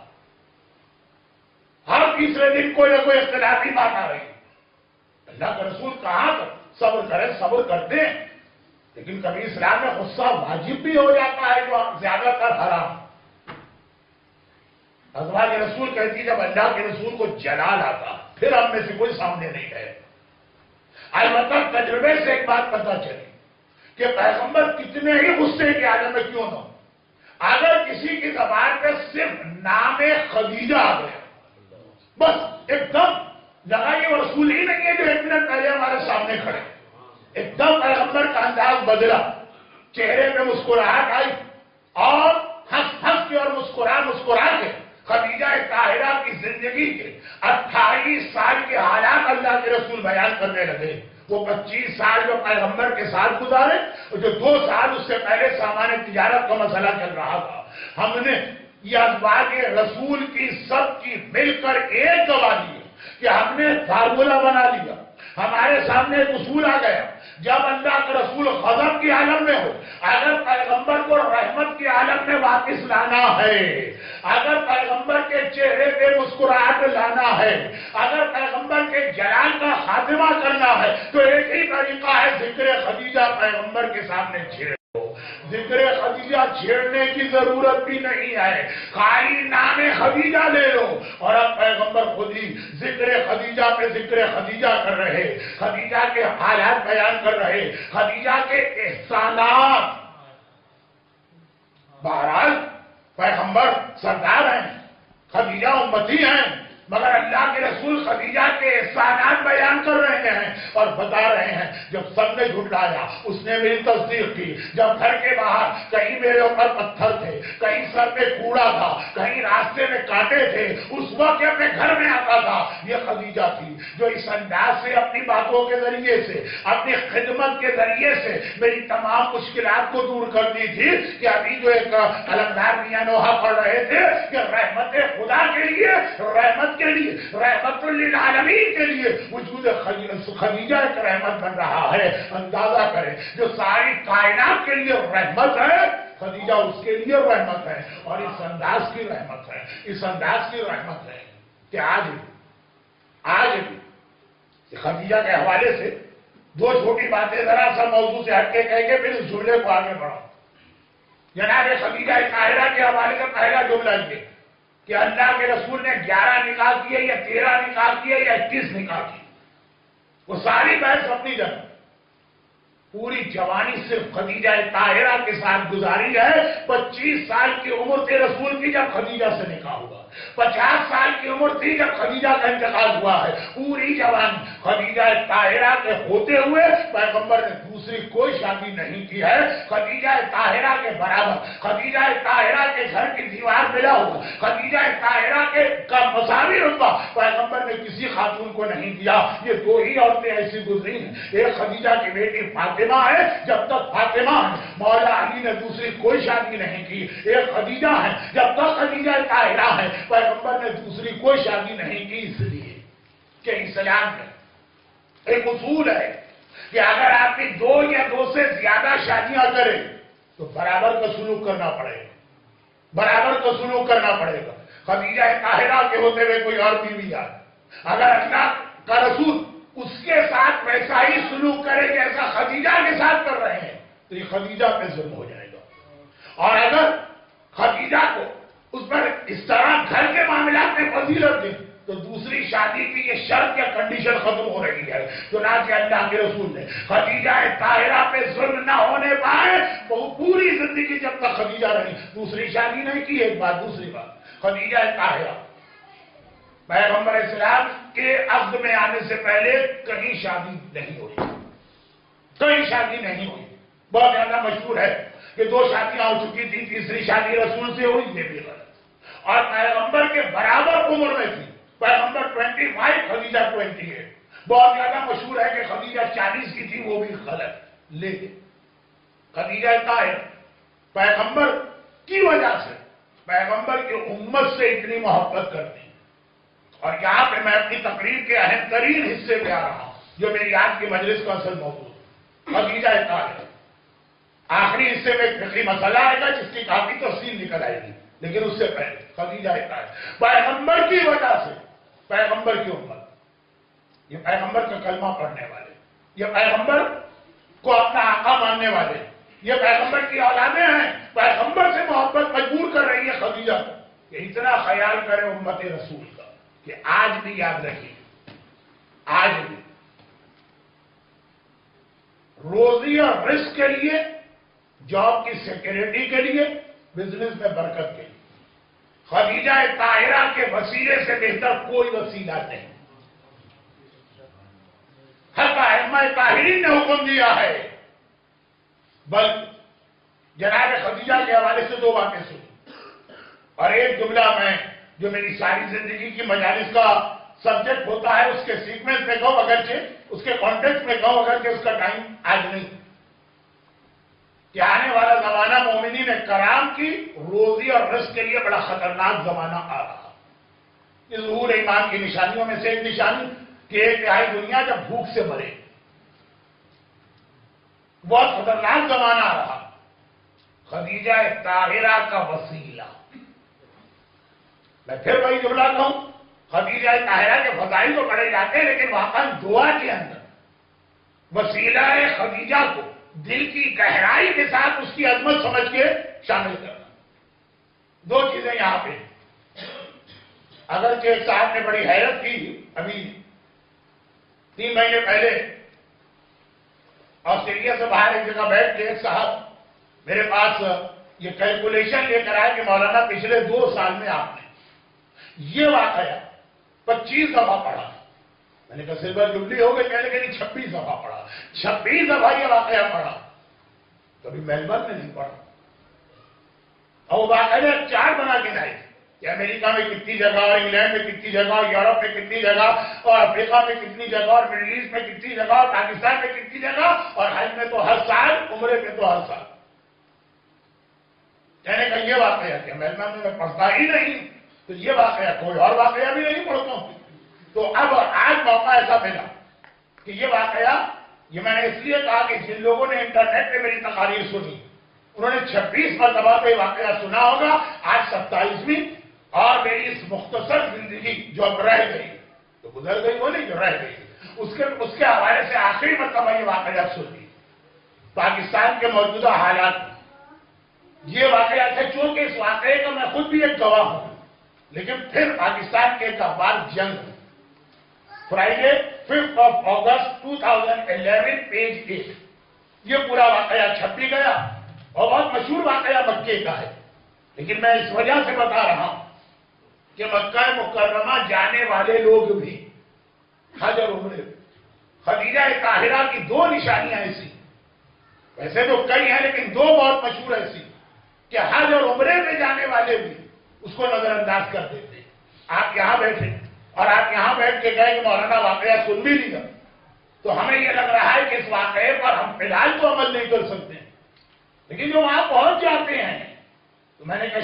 ہر تیسرے دن کوئی نہ کوئی اختلافی بات آ رہی. اللہ کا رسول کہاں تک صبر کرے، صبر کرتے ہیں، لیکن کبھی اسلام میں غصہ واجب بھی ہو جاتا ہے جو زیادہ تر حرام. ازواج رسول کہتی جب اللہ کے رسول کو جلال آتا پھر ہم میں سے کوئی سامنے نہیں گئے. البتہ تجربے سے ایک بات پتہ چلی کہ پیغمبر کتنے ہی غصے کے عالم میں کیوں نہ ہو، اگر کسی کی زبان پہ صرف نام خدیجہ آ گیا بس ایک دم لگا یہ وہ رسول ہی نہیں ہے جو ایک منٹ پہلے ہمارے سامنے کھڑے. ایک دم پیغمبر کا انداز بدلا، چہرے پہ مسکراہٹ آئی اور ہنس ہنس کے اور مسکرا مسکرا کے خدیجہ طاہرہ کی زندگی کے اٹھائیس سال کے حالات اللہ کے رسول بیان کرنے لگے. وہ پچیس سال جو پیغمبر کے ساتھ گزارے اور جو دو سال اس سے پہلے سامان تجارت کا مسئلہ چل رہا تھا، ہم نے یہ ازواج رسول کی سب کی مل کر ایک گواہ دی کہ ہم نے فارمولہ بنا لیا. ہمارے سامنے ایک اصول آ گیا، جب اللہ کا رسول غضب کی عالم میں ہو، اگر پیغمبر کو رحمت کی عالم میں واپس لانا ہے، اگر پیغمبر کے چہرے پہ مسکراہٹ لانا ہے، اگر پیغمبر کے جلال کا خاتمہ کرنا ہے تو ایک ہی طریقہ ہے ذکر خدیجہ پیغمبر کے سامنے چھیڑ دو. ذکر خدیجہ چھیڑنے کی ضرورت بھی نہیں ہے، خالی نام خدیجہ لے لو، اور اب پیغمبر خود ہی ذکر خدیجہ پہ ذکر خدیجہ کر رہے، خدیجہ کے حالات بیان کر رہے، خدیجہ کے احسانات۔ بہرحال پیغمبر سردار ہیں، خدیجہ امتی ہیں، مگر اللہ کے رسول خدیجہ کے احسانات بیان کر رہے ہیں اور بتا رہے ہیں جب سب نے جھٹلایا اس نے میری تصدیق کی، جب گھر کے باہر کہیں میرے اوپر پتھر تھے، کہیں سر پہ کوڑا تھا، کہیں راستے میں کانٹے تھے، اس وقت اپنے گھر میں آتا تھا، یہ خدیجہ تھی جو اس انداز سے اپنی باتوں کے ذریعے سے، اپنی خدمت کے ذریعے سے میری تمام مشکلات کو دور کرتی تھی کہ ابھی جو ایک علمدار میاں نوحہ پڑھ رہے تھے کہ رحمت خدا کے لیے، رحمت کے لیے، رحمت للعالمین کے لیے وجود خدیجہ ایک رحمت بن رہا ہے۔ اندازہ کریں جو ساری کائنات کے لیے رحمت ہے، خدیجہ اس کے لیے رحمت ہے، اور اس انداز کی رحمت ہے، اس انداز کی رحمت ہے کہ آج بھی آج بھی خدیجہ کے حوالے سے دو چھوٹی باتیں ذرا سا موضوع سے ہٹ کے کہہ کے پھر اس جملے کو آگے بڑھاؤ۔ جناب خدیجہ طاہرہ کے حوالے کا پہلا جملہ یہ کہ اللہ کے رسول نے گیارہ نکاح کیے یا تیرہ نکاح کیے یا اکیس نکاح کیے، وہ ساری بحث اپنی جگہ، پوری جوانی صرف خدیجہ طاہرہ کے ساتھ گزاری ہے۔ پچیس سال کی عمر تھی رسول کی جب خدیجہ سے نکاح ہوا، پچاس سال کی عمر تھی جب خدیجہ کا انتقال ہوا ہے۔ پوری جوانی خدیجہ طاہرہ کے ہوتے ہوئے پیغمبر نے دوسری کوئی شادی نہیں کی ہے۔ خدیجہ طاہرہ کے برابر، خدیجہ طاہرہ کے گھر کی دیوار ملا ہوا، خدیجہ طاہرہ کے کا مساوی رتبہ پیغمبر نے کسی خاتون کو نہیں دیا۔ یہ دو ہی عورتیں ایسی گزری ہیں، ایک خدیجہ کی بیٹی فاطمہ ہے، جب تک فاطمہ ہے مولا علی نے دوسری کوئی شادی نہیں کی، ایک خدیجہ ہے، جب تک خدیجہ طاہرہ ہے پیغمبر نے دوسری کوئی شادی نہیں کی، اس لیے کہ اسلام میں ایک اصول ہے کہ اگر آپ کی دو یا دو سے زیادہ شادیاں کریں تو برابر کا سلوک کرنا پڑے گا، برابر کا سلوک کرنا پڑے گا۔ خدیجہ طاہرہ کے ہوتے ہوئے کوئی اور بیوی آئے، اگر اللہ کا رسول اس کے ساتھ ویسا ہی سلوک کرے جیسا خدیجہ کے ساتھ کر رہے ہیں تو یہ خدیجہ پہ ظلم ہو جائے گا، اور اگر خدیجہ کو اس پر اس طرح گھر کے معاملات میں فضیلت دیں تو دوسری شادی کی یہ شرط یا کنڈیشن ختم ہو رہی ہے۔ چنانچہ اللہ کے رسول نے خدیجہ طاہرہ پہ ظلم نہ ہونے پائے وہ پوری زندگی جب تک خدیجہ رہی دوسری شادی نہیں کی۔ ایک بات، دوسری بات، خدیجہ طاہرہ پیغمبر اسلام کے عقد میں آنے سے پہلے کہیں شادی نہیں ہوئی، کہیں شادی نہیں ہوئی۔ بہت زیادہ مشہور ہے کہ دو شادیاں ہو چکی تھی، تیسری شادی رسول سے ہوئی، یہ بھی غلط، اور پیغمبر کے برابر عمر میں تھی، پیغمبر twenty five Khadija twenty eight, بہت زیادہ مشہور ہے کہ خدیجہ چالیس کی تھی، وہ بھی غلط۔ لیکن خدیجہ طاہرہ پیغمبر کی وجہ سے پیغمبر کی امت سے اتنی محبت کرتی، اور یہاں پہ میں اپنی تقریر کے اہم ترین حصے پہ آ رہا ہوں جو میری آج کی مجلس کا اصل موضوع ہے، خدیجہ طاہرہ۔ آخری حصے میں ایک فقہی مسئلہ آئے گا جس کی کافی تفصیل نکل آئے گی، لیکن اس سے پہلے خدیجہ طاہرہ پیغمبر کی وجہ سے پیغمبر کی امت، یہ پیغمبر کا کلمہ پڑھنے والے، یہ پیغمبر کو اپنا آقا ماننے والے، یہ پیغمبر کی اولادیں ہیں، پیغمبر سے محبت مجبور کر رہی ہے خدیجہ کو کہ اتنا خیال کرے امت رسول کا کہ آج بھی یاد رکھیے، آج بھی روزی اور رزق کے لیے، جاب کی سیکورٹی کے لیے، بزنس میں برکت کے لیے خدیجہ طاہرہ کے وسیلے سے بہتر کوئی وسیلہ نہیں۔ حق ائمہ طاہرین نے حکم دیا ہے، بلکہ جناب خدیجہ کے حوالے سے دو باتیں سنی، اور ایک جملہ میں جو میری ساری زندگی کی مجالس کا سبجیکٹ ہوتا ہے اس کے سیکوینس میں کہوں اگرچہ اس کے کانٹیکٹ میں کہوں اگرچہ اس کا ٹائم آج نہیں، کہ آنے والا زمانہ مومنین کرام کی روزی اور رزق کے لیے بڑا خطرناک زمانہ آ رہا۔ اس ظہور ایمان کی نشانیوں میں سے ایک نشانی کہ ایک تہائی دنیا جب بھوک سے مرے، بہت خطرناک زمانہ آ رہا۔ خدیجہ طاہرہ کا وسیلہ، میں پھر وہی جملہ کہوں، خدیجہ طاہرہ کے فضائل تو پڑھے جاتے ہیں لیکن واقعا دعا کے اندر وسیلہ خدیجہ کو دل کی گہرائی کے ساتھ اس کی عظمت سمجھ کے شامل کرنا. دو چیزیں یہاں پہ. اگرچہ ایک صاحب نے بڑی حیرت کی ابھی تین مہینے پہلے آسٹریلیا سے باہر ایک جگہ بیٹھ کے ایک صاحب میرے پاس یہ کیلکولیشن لے کر آئے کہ مولانا پچھلے دو سال میں آپ نے یہ واقعہ پچیس دفعہ پڑھا. میں نے کہا سلور جبلی ہو گئی. کہنے کہ نہیں چھبیس دفعہ پڑھا. چھبیس دفعہ یہ واقعہ پڑھا. کبھی میلبرن میں نہیں پڑھا. اور وہ واقعہ چار بنا کے لائے کہ امریکہ میں کتنی جگہ اور انگلینڈ میں کتنی جگہ اور یورپ میں کتنی جگہ اور افریقہ میں کتنی جگہ اور مڈل ایسٹ میں کتنی جگہ اور پاکستان میں کتنی جگہ اور حج میں تو ہر سال عمرے میں تو ہر سال. کہنے کا یہ واقعہ کیا میلبرن میں میں پڑھتا ہی نہیں تو یہ واقعہ کوئی اور واقعہ بھی نہیں پڑھتا ہوں. تو اب آج موقع ایسا ملا کہ یہ واقعہ یہ میں نے اس لیے کہا کہ جن لوگوں نے انٹرنیٹ پہ میری تقاریر سنی انہوں نے چھبیس مرتبہ پہ واقعہ سنا ہوگا. آج ستائیسویں اور میری اس مختصر زندگی جو اب رہ گئی تو گزر گئی وہ نہیں جو رہ گئی اس کے اس کے حوالے سے آخری مرتبہ یہ واقعہ سنی. پاکستان کے موجودہ حالات میں یہ واقعہ تھا. چونکہ اس واقعے کا میں خود بھی ایک گواہ ہوں لیکن پھر پاکستان کے ایک اخبار Jang Friday fifth of August two thousand eleven page eight یہ پورا واقعہ چھپ بھی گیا اور بہت مشہور واقعہ مکے کا ہے. لیکن میں اس وجہ سے بتا رہا ہوں کہ مکہ مکرمہ جانے والے لوگ بھی حج اور عمرے خدیجہ طاہرہ کی دو نشانیاں ایسی ویسے تو کئی ہیں لیکن دو بہت مشہور ایسی کہ حج اور عمرے میں جانے والے بھی اس کو نظر انداز کر دیتے. آپ یہاں بیٹھے اور آپ یہاں بیٹھ کے گئے کہ مولانا واقعہ سن بھی لیا تو ہمیں یہ لگ رہا ہے کہ اس واقعے پر ہم فی الحال تو عمل نہیں کر سکتے لیکن جو وہاں پہنچ جاتے ہیں تو میں نے کہا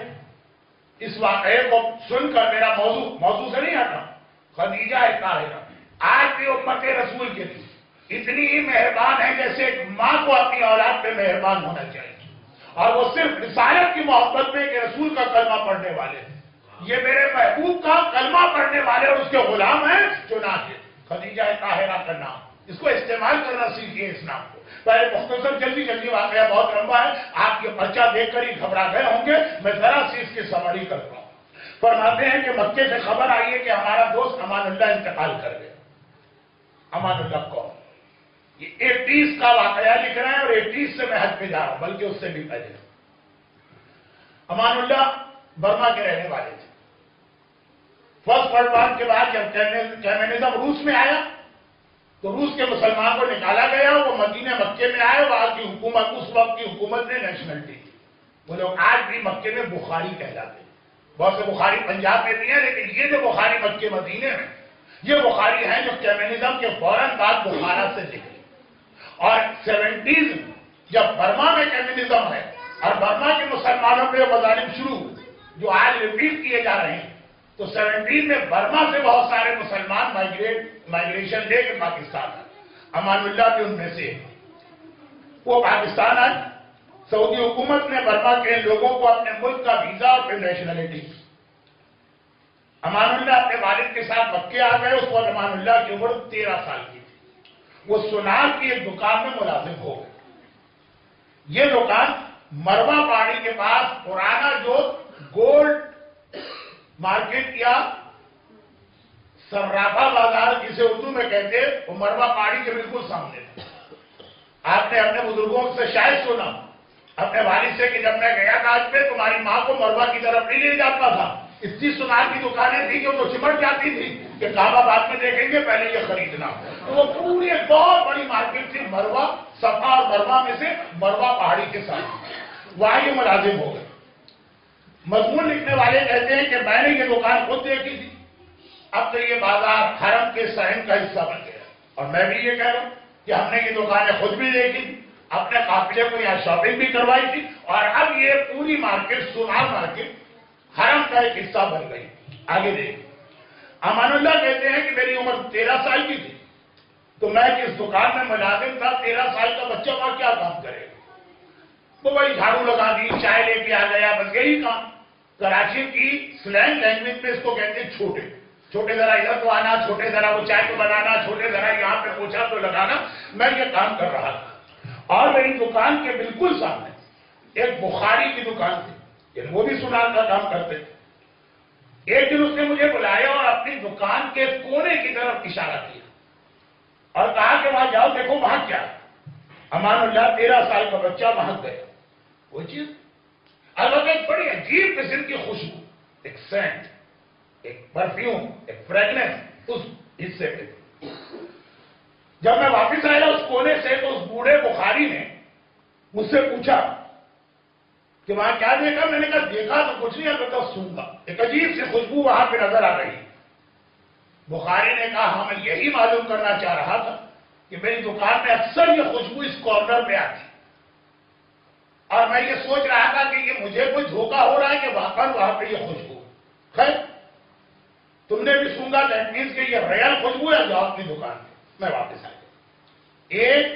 شاید اس واقعے کو سن کر میرا موضوع موضوع سے نہیں ہٹا. خدیجہ طاہرہ آج بھی امت رسول کے لیے اتنی ہی مہربان ہے جیسے ایک ماں کو اپنی اولاد پہ مہربان ہونا چاہیے. اور وہ صرف رسالت کی محبت میں کہ رسول کا کلمہ پڑھنے والے ہیں. یہ میرے محبوب کا کلمہ پڑھنے والے اور اس کے غلام ہیں چنانچہ خدیجہ طاہرہ کا نام اس کو استعمال کرنا سیکھیے. اس نام کو پہلے مختصر جلدی جلدی واقعہ بہت لمبا ہے. آپ یہ پرچہ دیکھ کر ہی گھبرا گئے ہوں گے. میں ذرا سی اس کی سمری کرتا ہوں. فرماتے ہیں کہ مکے سے خبر آئی ہے کہ ہمارا دوست امان اللہ انتقال کر گیا. امان اللہ کون؟ یہ اٹھائیس کا واقعہ لکھ رہے ہیں اور اٹھائیس سے میں حج پہ جا رہا ہوں بلکہ اس سے بھی پہلے. امان اللہ برما کے رہنے والے تھے. فرسٹ ورلڈ وار کے بعد جب کمیونزم روس میں آیا تو روس کے مسلمان کو نکالا گیا. وہ مدینہ مکے میں آئے. وہاں کی حکومت اس وقت کی حکومت نے نیشنلٹی دی. وہ لوگ آج بھی مکے میں بخاری کہلاتے ہیں. بہت سے بخاری پنجاب میں بھی ہیں لیکن یہ جو بخاری مکے مدینے ہیں یہ بخاری ہیں جو کمیونزم کے فوراً بعد بخارا سے نکلی. اور سیونٹیز جب برما میں کمیونزم ہے اور برما کے مسلمانوں پہ مظالم شروع جو آج ریپیٹ کیے جا رہے ہیں تو سیونٹین میں برما سے بہت سارے مسلمان مائگریٹ مائگریشن لے کے پاکستان آئے. امان اللہ بھی ان میں سے وہ پاکستان آئے. سعودی حکومت نے برما کے لوگوں کو اپنے ملک کا ویزا اور پھر نیشنلٹی. امان اللہ اپنے والد کے ساتھ مکے آ گئے. اس وقت امان اللہ کی عمر تیرہ سال کی تھی. وہ سونار کی ایک دکان میں ملازم ہو گئے. یہ دکان مروا پہاڑی کے پاس پرانا جو گولڈ مارکیٹ یا سرافا بازار جسے اردو میں کہتے وہ مروا پہاڑی کے بالکل سامنے تھا. آپ نے اپنے بزرگوں سے شاید سنا اپنے والد سے کہ جب میں گیا تھا آج پہ تمہاری ماں کو مروا کی طرف نہیں لے جاتا تھا. اتنی سونار کی دکانیں تھی کہ وہ چمٹ جاتی تھی کہ کعبہ بعد میں دیکھیں گے پہلے یہ خریدنا. تو وہ پوری ایک بہت بڑی مارکیٹ تھی مروا صفا اور مروا میں سے مروا پہاڑی کے ساتھ. وہاں یہ ملازم ہو گئے. مضمون لکھنے والے کہتے ہیں کہ میں نے یہ دکان خود دیکھی تھی. اب تو یہ بازار حرم کے صحن کا حصہ بن گیا. اور میں بھی یہ کہہ رہا ہوں کہ ہم نے یہ دکانیں خود بھی دیکھی تھی. اپنے قافلے کو یہاں شاپنگ بھی کروائی تھی. اور اب یہ پوری مارکیٹ سونار مارکیٹ حرم کا ایک حصہ بن گئی. آگے دیکھیں. امان اللہ کہتے ہیں کہ میری عمر تیرہ سال کی تھی تو میں جس دکان میں ملازم تھا تیرہ سال کا بچہ وہاں کیا کام کرے گا. وہ بھائی جھاڑو لگا دی چائے لے کے آ گیا بس یہی کام. کراچی کی سلینگ لینگویج میں اس کو کہتے ہیں چھوٹے چھوٹے ذرا ادھر تو آنا چھوٹے ذرا وہ چائے کو بنانا چھوٹے ذرا یہاں پہ پوچھا تو لگانا. میں یہ کام کر رہا تھا. اور میری دکان کے بالکل سامنے ایک بخاری کی دکان تھی، یعنی وہ بھی سنار کا کام کرتے تھے۔ ایک دن اس نے مجھے بلایا اور اپنی دکان کے کونے کی طرف اشارہ کیا اور کہا کہ وہاں جاؤ، دیکھو وہاں کیا ہے۔ امان اللہ تیرہ سال کا بچہ وہاں گیا، وہ چیز البتہ ایک بڑی عجیب قسم کی خوشبو، ایک سینٹ، ایک پرفیوم، ایک فریگننس اس حصے پہ۔ جب میں واپس آیا اس کونے سے تو اس بوڑھے بخاری نے مجھ سے پوچھا کہ وہاں کیا دیکھا؟ میں نے کہا دیکھا تو کچھ نہیں، البتہ سونگا، ایک عجیب سی خوشبو وہاں پہ نظر آ رہی۔ بخاری نے کہا ہاں میں یہی معلوم کرنا چاہ رہا تھا کہ میری دکان میں اکثر یہ خوشبو اس کارنر پہ آتی اور میں یہ سوچ رہا تھا کہ یہ مجھے کوئی دھوکہ ہو رہا ہے کہ واقعا وہاں پہ یہ خوشبو۔ خیر تم نے بھی سونگا، دیٹ مینس کہ یہ ریئل خوشبو ہے جو اپنی دکان پہ۔ میں واپس آ گیا، ایک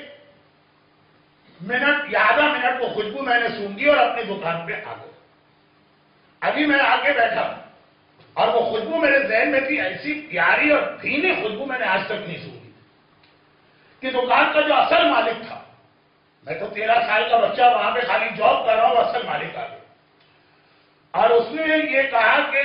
منٹ یا آدھا منٹ وہ خوشبو میں نے سونگی اور اپنی دکان پہ آ گئی۔ ابھی میں آگے بیٹھا اور وہ خوشبو میرے ذہن میں تھی، ایسی پیاری اور بھینی خوشبو میں نے آج تک نہیں سونگی کہ دکان کا جو اصل مالک تھا، میں تو تیرہ سال کا بچہ وہاں پہ خالی جاب کر رہا ہوں، اصل مالک آ گیا اور اس نے یہ کہا کہ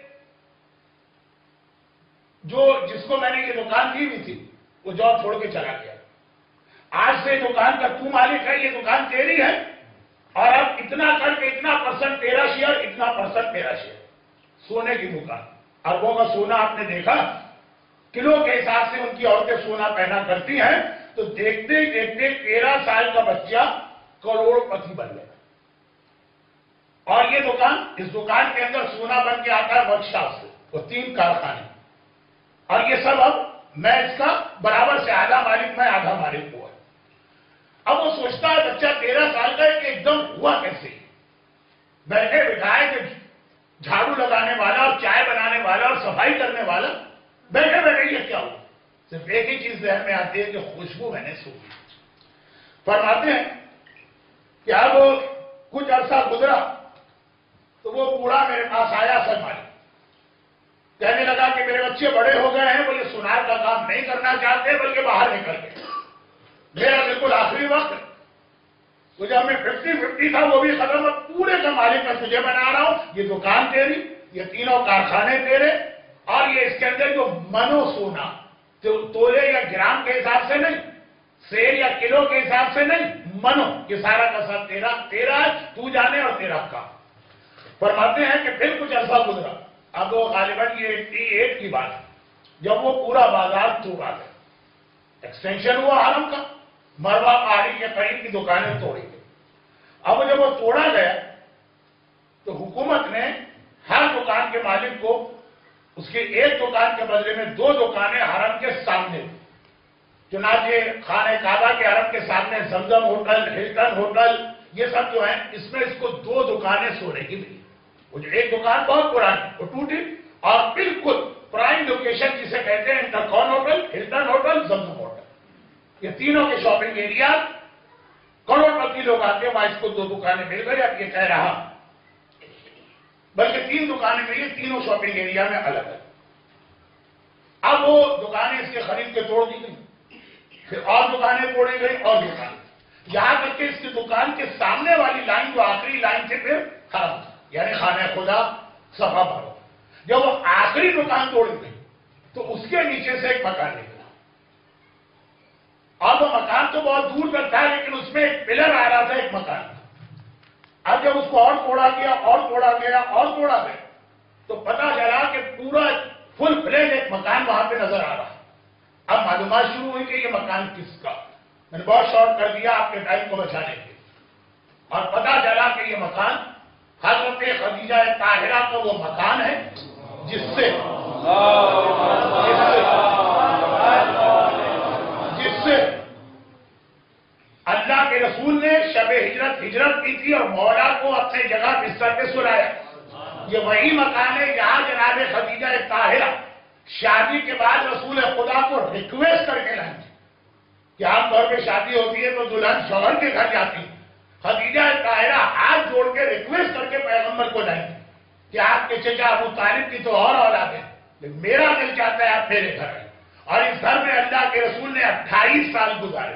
جو جس کو میں نے یہ دکان دی ہوئی تھی وہ جاب چھوڑ کے چلا گیا، آج سے دکان کا تو مالک ہے، یہ دکان تیری ہے اور اب اتنا کر کے اتنا پرسنٹ تیرا شیئر، اتنا پرسنٹ میرا شیئر۔ سونے کی دکان، اربوں کا سونا آپ نے دیکھا، کلو کے حساب سے ان کی عورتیں سونا پہنا کرتی ہیں، تو دیکھتے ہی دیکھتے تیرہ سال کا بچہ کروڑ پتی بن گیا۔ اور یہ دکان، اس دکان کے اندر سونا بن کے آتا ہے ورک شاپ سے، وہ تین کارخانے، اور یہ سب اب میں اس کا برابر سے آدھا مالک میں آدھا مالک ہوا۔ اب وہ سوچتا ہے بچہ تیرہ سال کا ہے کہ ایک دم ہوا کیسے؟ بیٹھے بٹھائے کہ جھاڑو لگانے والا اور چائے بنانے والا اور صفائی کرنے والا بیٹھے بیٹھے یہ کیا ہوا؟ صرف ایک ہی چیز ذہن میں آتی ہے کہ خوشبو میں نے سونگی۔ فرماتے ہیں کہ اب کچھ عرصہ گزرا تو وہ بوڑھا میرے پاس آیا سر مالک، کہنے لگا کہ میرے بچے بڑے ہو گئے ہیں، وہ یہ سنار کا کام نہیں کرنا چاہتے بلکہ باہر نکل گئے، میرا بالکل آخری وقت مجھے ہمیں ففٹی ففٹی تھا وہ بھی ختم، پورے کا مالک میں تجھے بنا رہا ہوں، یہ دکان تیری، یہ تینوں کارخانے تیرے، اور یہ اس کے اندر جو منو سونا تولے یا گرام کے حساب سے نہیں، سیر یا کلو کے حساب سے نہیں، منو، یہ سارا کا سب تیرا تیرا ہے، تو جانے اور تیرا کام۔ فرماتے ہیں کہ پھر کچھ عرصہ گزرا، اب وہ غالباً یہ ایٹی ایٹ کی بات ہے، جب وہ پورا بازار توڑا گیا، ایکسٹینشن ہوا حرم کا، مروا پہاڑی کے قریب کی دکانیں توڑی گئی۔ اب جب وہ توڑا گیا تو حکومت نے ہر دکان کے مالک کو اس کے ایک دکان کے بدلے میں دو دکانیں حرم کے سامنے دی۔ چنانچہ خانہ کعبہ کے حرم کے سامنے زمزم ہوٹل، ہلٹن ہوٹل، یہ سب جو ہیں اس میں اس کو دو دکانیں سونے کی ملی۔ وہ جو ایک دکان بہت پرانی وہ ٹوٹی اور بالکل پرائم لوکیشن جسے کہتے ہیں Intercon hotel, Hilton hotel, Zamzam hotel, یہ تینوں کے شاپنگ ایریا، کروڑ پتی لوگ آتے ہیں وہاں، اس کو دو دکانیں مل گئی۔ اب یہ کہہ رہا بلکہ تین دکانیں ملی، تینوں شاپنگ ایریا میں الگ ہے۔ اب وہ دکانیں اس کے خرید کے توڑ دی گئی، پھر اور دکانیں توڑی گئی اور دکانیں، یہاں تک کہ اس کی دکان کے سامنے والی لائن جو آخری لائن تھی پھر حرم تھا، یعنی خانہ خدا صفا بھرو۔ جب وہ آخری دکان توڑی گئی تو اس کے نیچے سے ایک مکان نکلا، اور وہ مکان تو بہت دور تک تھا لیکن اس میں ایک پلر آ رہا تھا، ایک مکان تھا۔ اب جب اس کو اور توڑا گیا اور توڑا گیا اور توڑا گیا تو پتا چلا کہ پورا فل فلیج ایک مکان وہاں پہ نظر آ رہا ہے۔ اب معلومات شروع ہوئی کہ یہ مکان کس کا، میں نے بہت شارٹ کر دیا آپ کے ٹائم کو بچانے کے، اور پتا چلا کہ یہ مکان حضرت خدیجہ طاہرہ کا وہ مکان ہے جس سے جس سے اللہ کے رسول نے شب ہجرت ہجرت کی تھی اور مولا کو اپنے جگہ بستر پہ سلایا۔ یہ وہی مکان ہے جہاں جناب خدیجہ طاہرہ شادی کے بعد رسول خدا کو ریکویسٹ کر کے لائیں کہ عام طور پہ شادی ہوتی ہے تو دلہن شوہر کے گھر جاتی ہے، خدیجہ طاہرہ ہاتھ جوڑ کے ریکویسٹ کر کے پیغمبر کو لائیں کہ آپ کے چچا ابو طالب کی تو اور اولاد ہے لیکن میرا دل چاہتا ہے آپ میرے گھر آئیں۔ اور اس گھر میں اللہ کے رسول نے اٹھائیس سال گزارے،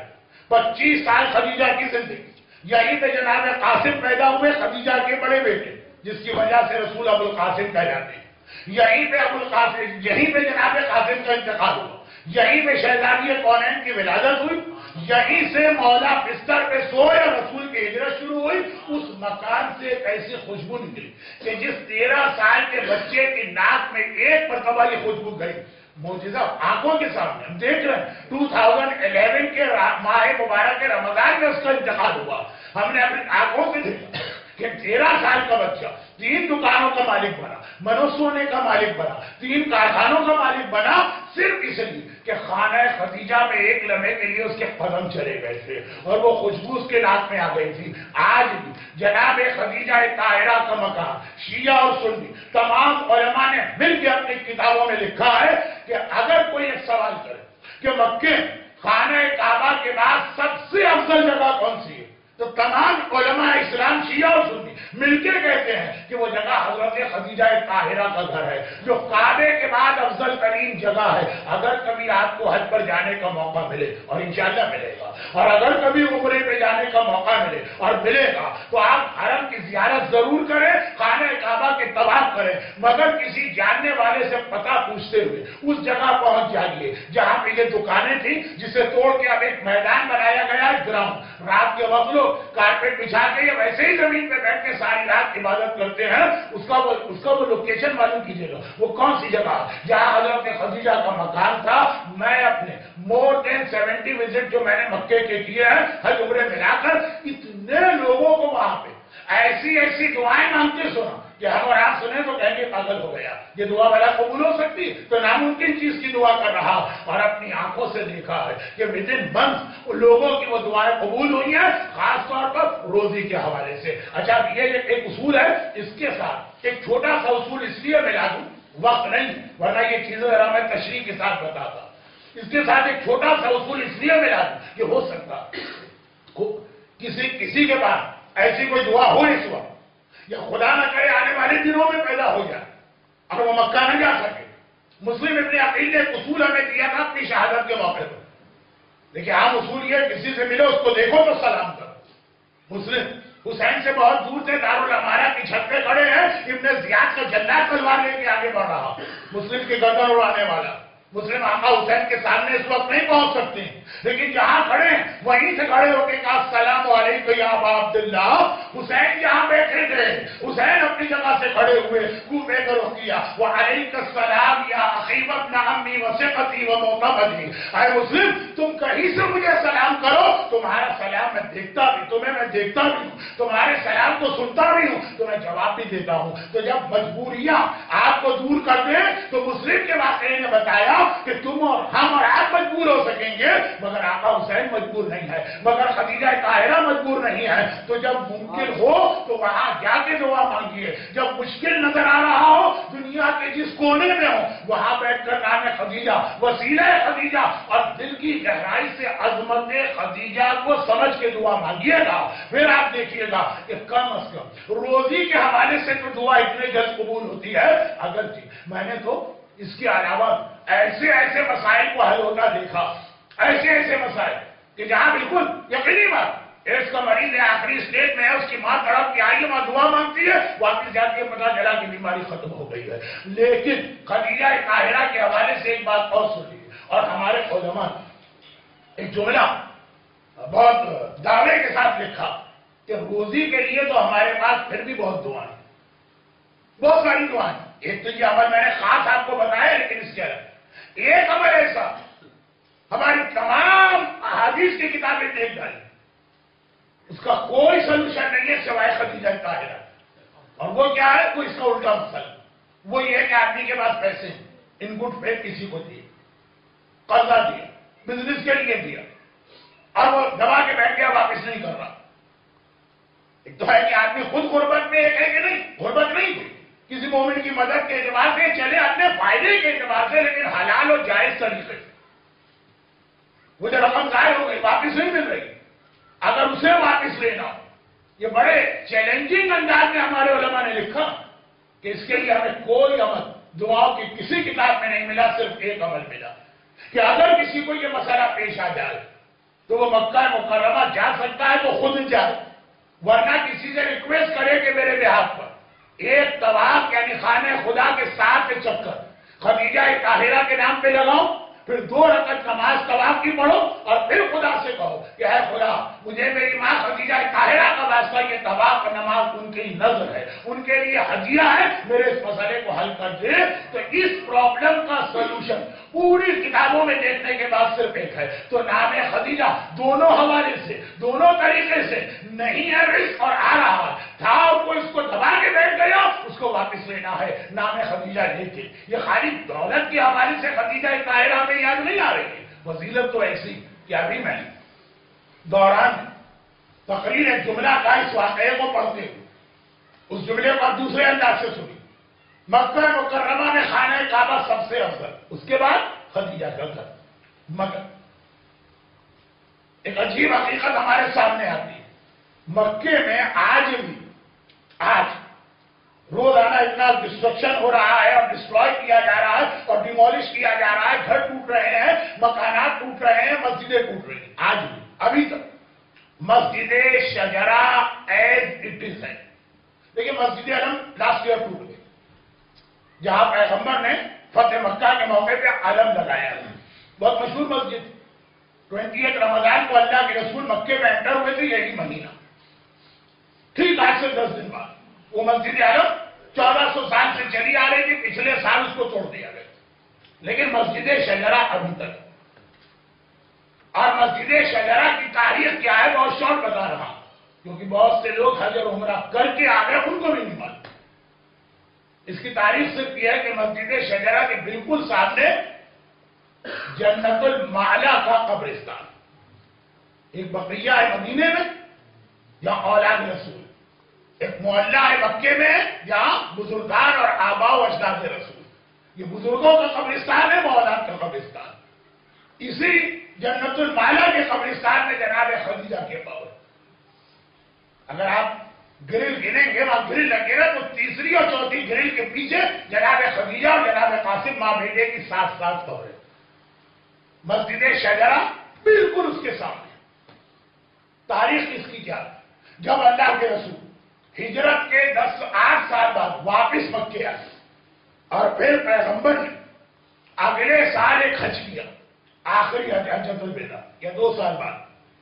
پچیس سال خدیجہ کی زندگی، یہیں پہ جناب قاسم پیدا ہوئے، خدیجہ کے بڑے بیٹے، جس کی وجہ سے رسول ابو القاسم کہلاتے ہیں۔ یہیں پہ ابو القاسم یہیں پہ جناب قاسم کا انتقال ہوا، یہیں پہ شہزادی کونین کی ولادت ہوئی، یہیں سے مولا بستر پہ سوئے اور رسول کی ہجرت شروع ہوئی۔ اس مکان سے ایک ایسی خوشبو نکلی کہ جس تیرہ سال کے بچے کی ناک میں ایک مرتبہ یہ خوشبو گئی، معجزہ آنکھوں کے سامنے ہم دیکھ رہے ہیں۔ دو ہزار گیارہ کے ماہ مبارک کے رمضان میں اس کا انتقال ہوا، ہم نے اپنی آنکھوں سے دیکھا کہ تیرہ سال کا بچہ تین دکانوں کا مالک بنا، منوسونے کا مالک بنا، تین کارخانوں کا مالک بنا، صرف اس لیے کہ خانہ خدیجہ میں ایک لمحے کے لیے اس کے قدم چلے گئے تھے اور وہ خوشبو اس کے ناک میں آ گئی تھی۔ آج بھی جناب خدیجہ طاہرہ کا مقام شیعہ اور سنی تمام علماء نے مل کے اپنی کتابوں میں لکھا ہے کہ اگر کوئی ایک سوال کرے کہ مکے خانہ کعبہ کے بعد سب سے افضل جگہ کون سی ہے، تو تمام علماء اسلام شیعہ اور سنی مل کے کہتے ہیں کہ وہ جگہ حضرت خدیجہ طاہرہ کا گھر ہے، جو کعبے کے بعد افضل ترین جگہ ہے۔ اگر کبھی آپ کو حج پر جانے کا موقع ملے، اور انشاءاللہ ملے گا، اور اگر کبھی عمرے پہ جانے کا موقع ملے اور ملے گا، تو آپ حرم کی زیارت ضرور کریں، خانہ کعبہ کے طواف کریں، مگر کسی جاننے والے سے پتہ پوچھتے ہوئے اس جگہ پہنچ جائیے جہاں پہ یہ دکانیں تھیں، جسے توڑ کے اب ایک میدان بنایا گیا ہے، گراؤنڈ۔ رات کے وقت لوگ کارپیٹ بچھا کے یا ویسے ہی زمین پہ بیٹھ کے ساری رات عبادت کرتے ہیں، اس کا وہ اس کا وہ لوکیشن معلوم کیجیے گا، وہ کون سی جگہ جہاں حضرت خدیجہ کا مکان تھا۔ میں اپنے مور دین سیونٹی وزٹ جو میں نے مکے کے کیے ہیں حج عمرے ملا کر، اتنے لوگوں کو وہاں پہ ایسی ایسی دعائیں مانگتے سنا کہ ہم اور آپ سنیں تو کہیں گے پاگل ہو گیا، یہ دعا بھلا قبول ہو سکتی؟ تو ناممکن چیز کی دعا کر رہا، اور اپنی آنکھوں سے دیکھا ہے کہ ود ان منتھ لوگوں کی وہ دعائیں قبول ہوئی ہیں، خاص طور پر روزی کے حوالے سے۔ اچھا یہ ایک اصول ہے، اس کے ساتھ ایک چھوٹا سا اصول اس لیے ملا دوں، وقت نہیں ورنہ یہ چیزیں ذرا میں تشریح کے ساتھ بتاتا۔ اس کے ساتھ ایک چھوٹا سا اصول اس لیے ملا دوں کہ ہو سکتا کسی کسی کے پاس ایسی کوئی دعا ہو اس وقت، یا خدا نہ کرے آنے والے دنوں میں پیدا ہو جائے اور وہ مکہ نہ جا سکے۔ مسلم ابن عقیل نے اصول ہمیں دیا تھا اپنی شہادت کے موقع پر، لیکن عام اصول یہ کسی سے ملو اس کو دیکھو تو سلام کرو۔ مسلم حسین سے بہت دور سے دارالعمارہ کی چھت پہ کھڑے ہیں، ابن زیاد کا جلاد تلوار لے کے آگے بڑھ رہا، مسلم کی گردن اڑانے والا۔ مسلم آقا حسین کے سامنے اس وقت نہیں پہنچ سکتے ہیں، لیکن جہاں کھڑے ہیں وہیں سے کھڑے ہو کے کہا السلام علیکم یا ابا عبداللہ۔ حسین جہاں بیٹھے تھے حسین اپنی جگہ سے کھڑے ہوئے کوفے کا رخ کیا، وعلیک السلام یا اخی وابن عمی وثقتی ومعتمدی۔ اے مسلم تم کہیں سے مجھے سلام کرو، تمہارا سلام میں دیکھتا بھی تمہیں میں دیکھتا بھی ہوں، تمہارے سلام کو سنتا بھی ہوں، تمہیں جواب بھی دیتا ہوں۔ تو جب مجبوریاں آپ کو دور کر دیں تو مسلم کے واقعے نے بتایا کہ تم اور ہم اور آپ مجبور ہو سکیں گے، مگر آقا حسین مجبور نہیں ہے، مگر خدیجہ طاہرہ مجبور نہیں ہے۔ تو جب ممکن ہو تو وہاں جا کے دعا مانگیے، جب مشکل نظر آ رہا ہو دنیا کے جس کونے میں ہو وہاں بیٹھ کر نام خدیجہ، وسیلہ خدیجہ اور دل کی گہرائی سے عظمت خدیجہ کو سمجھ کے دعا مانگیے گا، پھر آپ دیکھیے گا کہ کم از کم روزی کے حوالے سے تو دعا اتنے جلد قبول ہوتی ہے۔ اگر جی میں نے تو اس کے علاوہ ایسے ایسے مسائل کو حل ہوتا دیکھا، ایسے ایسے مسائل کہ جہاں بالکل یقینی بات ایڈس کا مریض ہے، آخری اسٹیج میں ہے، اس کی ماں تڑپ کے آئی ہے، ماں دعا مانگتی ہے، واپس جا کے پتا چلا کہ بیماری ختم ہو گئی ہے۔ لیکن خدیجہ طاہرہ کے حوالے سے ایک بات اور سنیے، اور ہمارے علماء ایک جملہ بہت دعوے کے ساتھ لکھا کہ روزی کے لیے تو ہمارے پاس پھر بھی بہت دعائیں، بہت ساری دعائیں۔ ایک تو یہ عمل میں نے خاص آپ کو بتایا، لیکن اس کے علاوہ ایک عمل ایسا ہماری تمام احادیث کی کتابیں دیکھ ڈالی، اس کا کوئی سلوشن نہیں ہے سوائے خدیجہ طاہرہ، اور وہ کیا ہے؟ وہ اس کا الٹا مسئلہ، وہ یہ ہے کہ آدمی کے پاس پیسے ان گڈ فیتھ کسی کو دیے، قرضہ دیا، بزنس کے لیے دیا، اور وہ دبا کے بیٹھ گیا، واپس نہیں کر رہا۔ ایک تو ہے کہ آدمی خود غربت میں ایک ہے کہ نہیں، غربت نہیں ہوئی کسی مومن کی مدد کے اعتبار سے چلے اپنے فائدے کے اعتبار سے، لیکن حلال اور جائز طریقے سے وہ جو رقم ظاہر ہو گئی واپس نہیں مل رہی، اگر اسے واپس لینا ہو، یہ بڑے چیلنجنگ انداز میں ہمارے علماء نے لکھا کہ اس کے لیے ہمیں کوئی عمل دعاؤں کی کسی کتاب میں نہیں ملا، صرف ایک عمل ملا کہ اگر کسی کو یہ مسئلہ پیش آ جائے تو وہ مکہ مکرمہ جا سکتا ہے تو خود جائے، ورنہ کسی سے ریکویسٹ کرے کہ میرے لحاظ پر ایک طواف یعنی خانہ خدا کے ساتھ چکر خدیجہ طاہرہ کے نام پہ لگاؤ، پھر دو رکعت نماز طواف کی پڑھو اور پھر خدا سے کہو کہ اے خدا مجھے میری ماں خدیجہ طاہرہ کا واسطہ، یہ طواف کا نماز ان کی نظر ہے، ان کے لیے ہدیہ ہے، میرے اس مسئلے کو حل کر دے۔ تو اس پرابلم کا سولوشن پوری کتابوں میں دیکھنے کے بعد صرف ایک ہے، تو نام خدیجہ دونوں حوالے سے دونوں طریقے سے نہیں ہے رزق اور آ رہا ہے، تھا وہ اس کو دبا کے بیٹھ گیا، اس کو واپس لینا ہے نام خدیجہ لے کے۔ یہ خالی دولت کے حوالے سے خدیجہ طاہرہ میں یاد نہیں آ رہی ہے، فضیلت تو ایسی کہ ابھی میں دوران تقریر ایک جملہ کا اس واقعے کو پڑھتے ہوئے اس جملے کو دوسرے انداز سے سنی، مکہ مکرمہ میں خانہ کعبہ سب سے افضل، اس کے بعد خدیجہ کا گھر۔ مگر ایک عجیب حقیقت ہمارے سامنے آتی ہے، مکے میں آج بھی آج روزانہ اتنا ڈسٹرکشن ہو رہا ہے اور ڈسٹروائے کیا جا رہا ہے اور ڈیمولش کیا جا رہا ہے، گھر ٹوٹ رہے ہیں، مکانات ٹوٹ رہے ہیں، مسجدیں ٹوٹ رہی ہیں، آج بھی ابھی تک مسجد شجرہ ایز اٹ از ہے، لیکن مسجد علم لاسٹ ایئر ٹوٹ گئی، جہاں پیغمبر نے فتح مکہ کے موقع پہ علم لگایا ہے، بہت مشہور مسجد، ٹوینٹی ایٹ رمضان کو اللہ کے رسول مکے میں انٹر ہوئے تھے، یہی مہینہ ٹھیک آج سے دس دن بعد وہ مسجد علم چودہ سو سال سے چلی آ رہی تھی، پچھلے سال اس کو توڑ دیا گیا، لیکن مسجد شجرہ ابھی تک۔ اور مسجد شجرہ کی تاریخ کیا ہے بہت شارٹ بتا رہا ہوں، کیونکہ بہت سے لوگ حج اور عمرہ کر کے آ گئے، ان کو بھی نہیں معلوم۔ اس کی تاریخ صرف یہ ہے کہ مسجد شجرہ کے بالکل سامنے جنت المعلا کا قبرستان، ایک بقیہ ہے مدینے میں جہاں اولاد رسول، ایک محلہ ہے مکے میں جہاں بزرگان اور آبا و اجداد رسول، یہ بزرگوں کا قبرستان ہے، اولاد کا قبرستان۔ اسی جنت المعلا کے قبرستان میں جناب خدیجہ کے قبر، اگر آپ گرل گنیں گے وہاں گرل لگے گا تو تیسری اور چوتھی گرل کے پیچھے جناب خدیجہ اور جناب قاسم ماں بیٹے کی ساتھ ساتھ قبر ہے۔ مسجد شجرہ بالکل اس کے سامنے۔ تاریخ اس کی کیا؟ جب اللہ کے رسول ہجرت کے دس آٹھ سال بعد واپس مکے آئے اور پھر پیغمبر نے اگلے سال ایک حج کیا، آخری حج حجۃ الوداع، یا دو سال بعد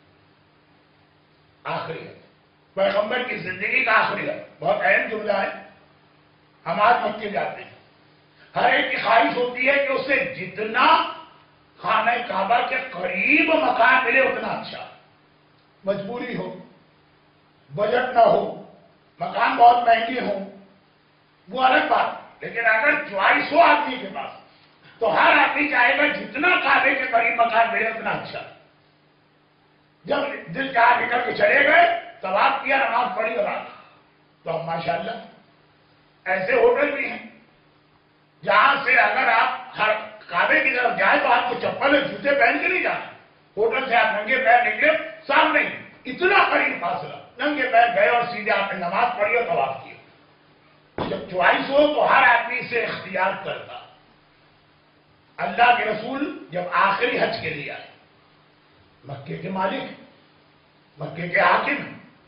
آخری حج، پیغمبر کی زندگی کا آخری حج، بہت اہم جملہ ہے۔ ہم آج مکے جاتے ہیں، ہر ایک کی خواہش ہوتی ہے کہ اسے جتنا خانہ کعبہ کے قریب مکان ملے اتنا اچھا، مجبوری ہو، بجٹ نہ ہو، مکان بہت مہنگے ہوں، وہ الگ بات، لیکن اگر چوائس ہو آدمی کے پاس تو ہر آدمی چاہے گا جتنا کعبے کے قریب مکان ملے اتنا اچھا۔ جب دل چاہ نکل کے چلے گئے، طواف کیا، نماز پڑھی اور آ تو اب ماشاءاللہ ایسے ہوٹل بھی ہیں جہاں سے اگر آپ ہر کعبے کی طرف جائیں تو آپ کو چپل اور جوتے پہن کے نہیں جانا، ہوٹل سے آپ ننگے پیر نکلے سامنے اتنا قریب فاصلہ، ننگے پیر گئے اور سیدھے آپ نے نماز پڑھی اور طواف کیا۔ جب چوائس ہو تو ہر آدمی سے اختیار کرتا۔ اللہ کے رسول جب آخری حج کے لیے آئے، مکے کے مالک، مکے کے حاکم،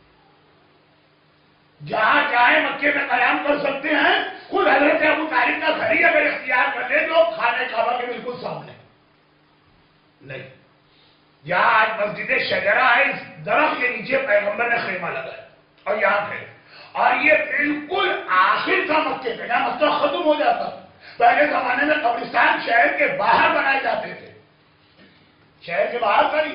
جہاں چاہے مکے میں قیام کر سکتے ہیں، خود حضرت ابو طالب کا گھر ہی اگر اختیار کر لے تو خانہ کعبہ کے بالکل سامنے نہیں، یہاں آج مسجد شجرہ ہے، اس درخت کے نیچے پیغمبر نے خیمہ لگایا اور یہاں پہ، اور یہ بالکل آخر تھا مکے کا، یہاں مکہ ختم ہو جاتا۔ پہلے زمانے میں قبرستان شہر کے باہر بنائے جاتے تھے، شہر کے باہر کری،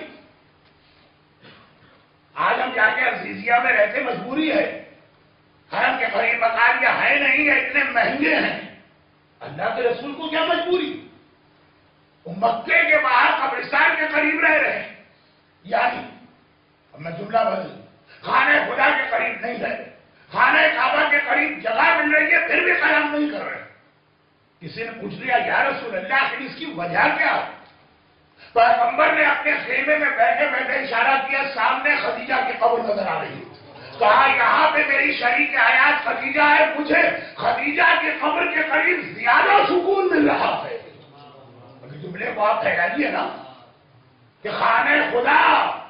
آج ہم جا کے عزیزیہ میں رہتے، مجبوری ہے، حرم کے قریب مکان یا ہے نہیں ہے، اتنے مہنگے ہیں، اللہ کے رسول کو کیا مجبوری، وہ مکے کے باہر قبرستان کے قریب رہ رہے ہیں، یعنی اب میں جملہ بدل، خانہ خدا کے قریب نہیں رہے، خانہ کعبہ کے قریب جگہ مل رہی ہے پھر بھی قیام نہیں کر رہے۔ کسی نے پوچھ لیا یا رسول اللہ آخر اس کی وجہ کیا؟ پیغمبر نے اپنے خیمے میں بیٹھے بیٹھے اشارہ کیا، سامنے خدیجہ کی قبر نظر آ رہی ہے، کہا یہاں پہ میری شریک حیات خدیجہ ہے، مجھے خدیجہ کی قبر کے قریب زیادہ سکون مل رہا ہے۔ جملے کو آپ ٹھہرائیے نا کہ خانہ خدا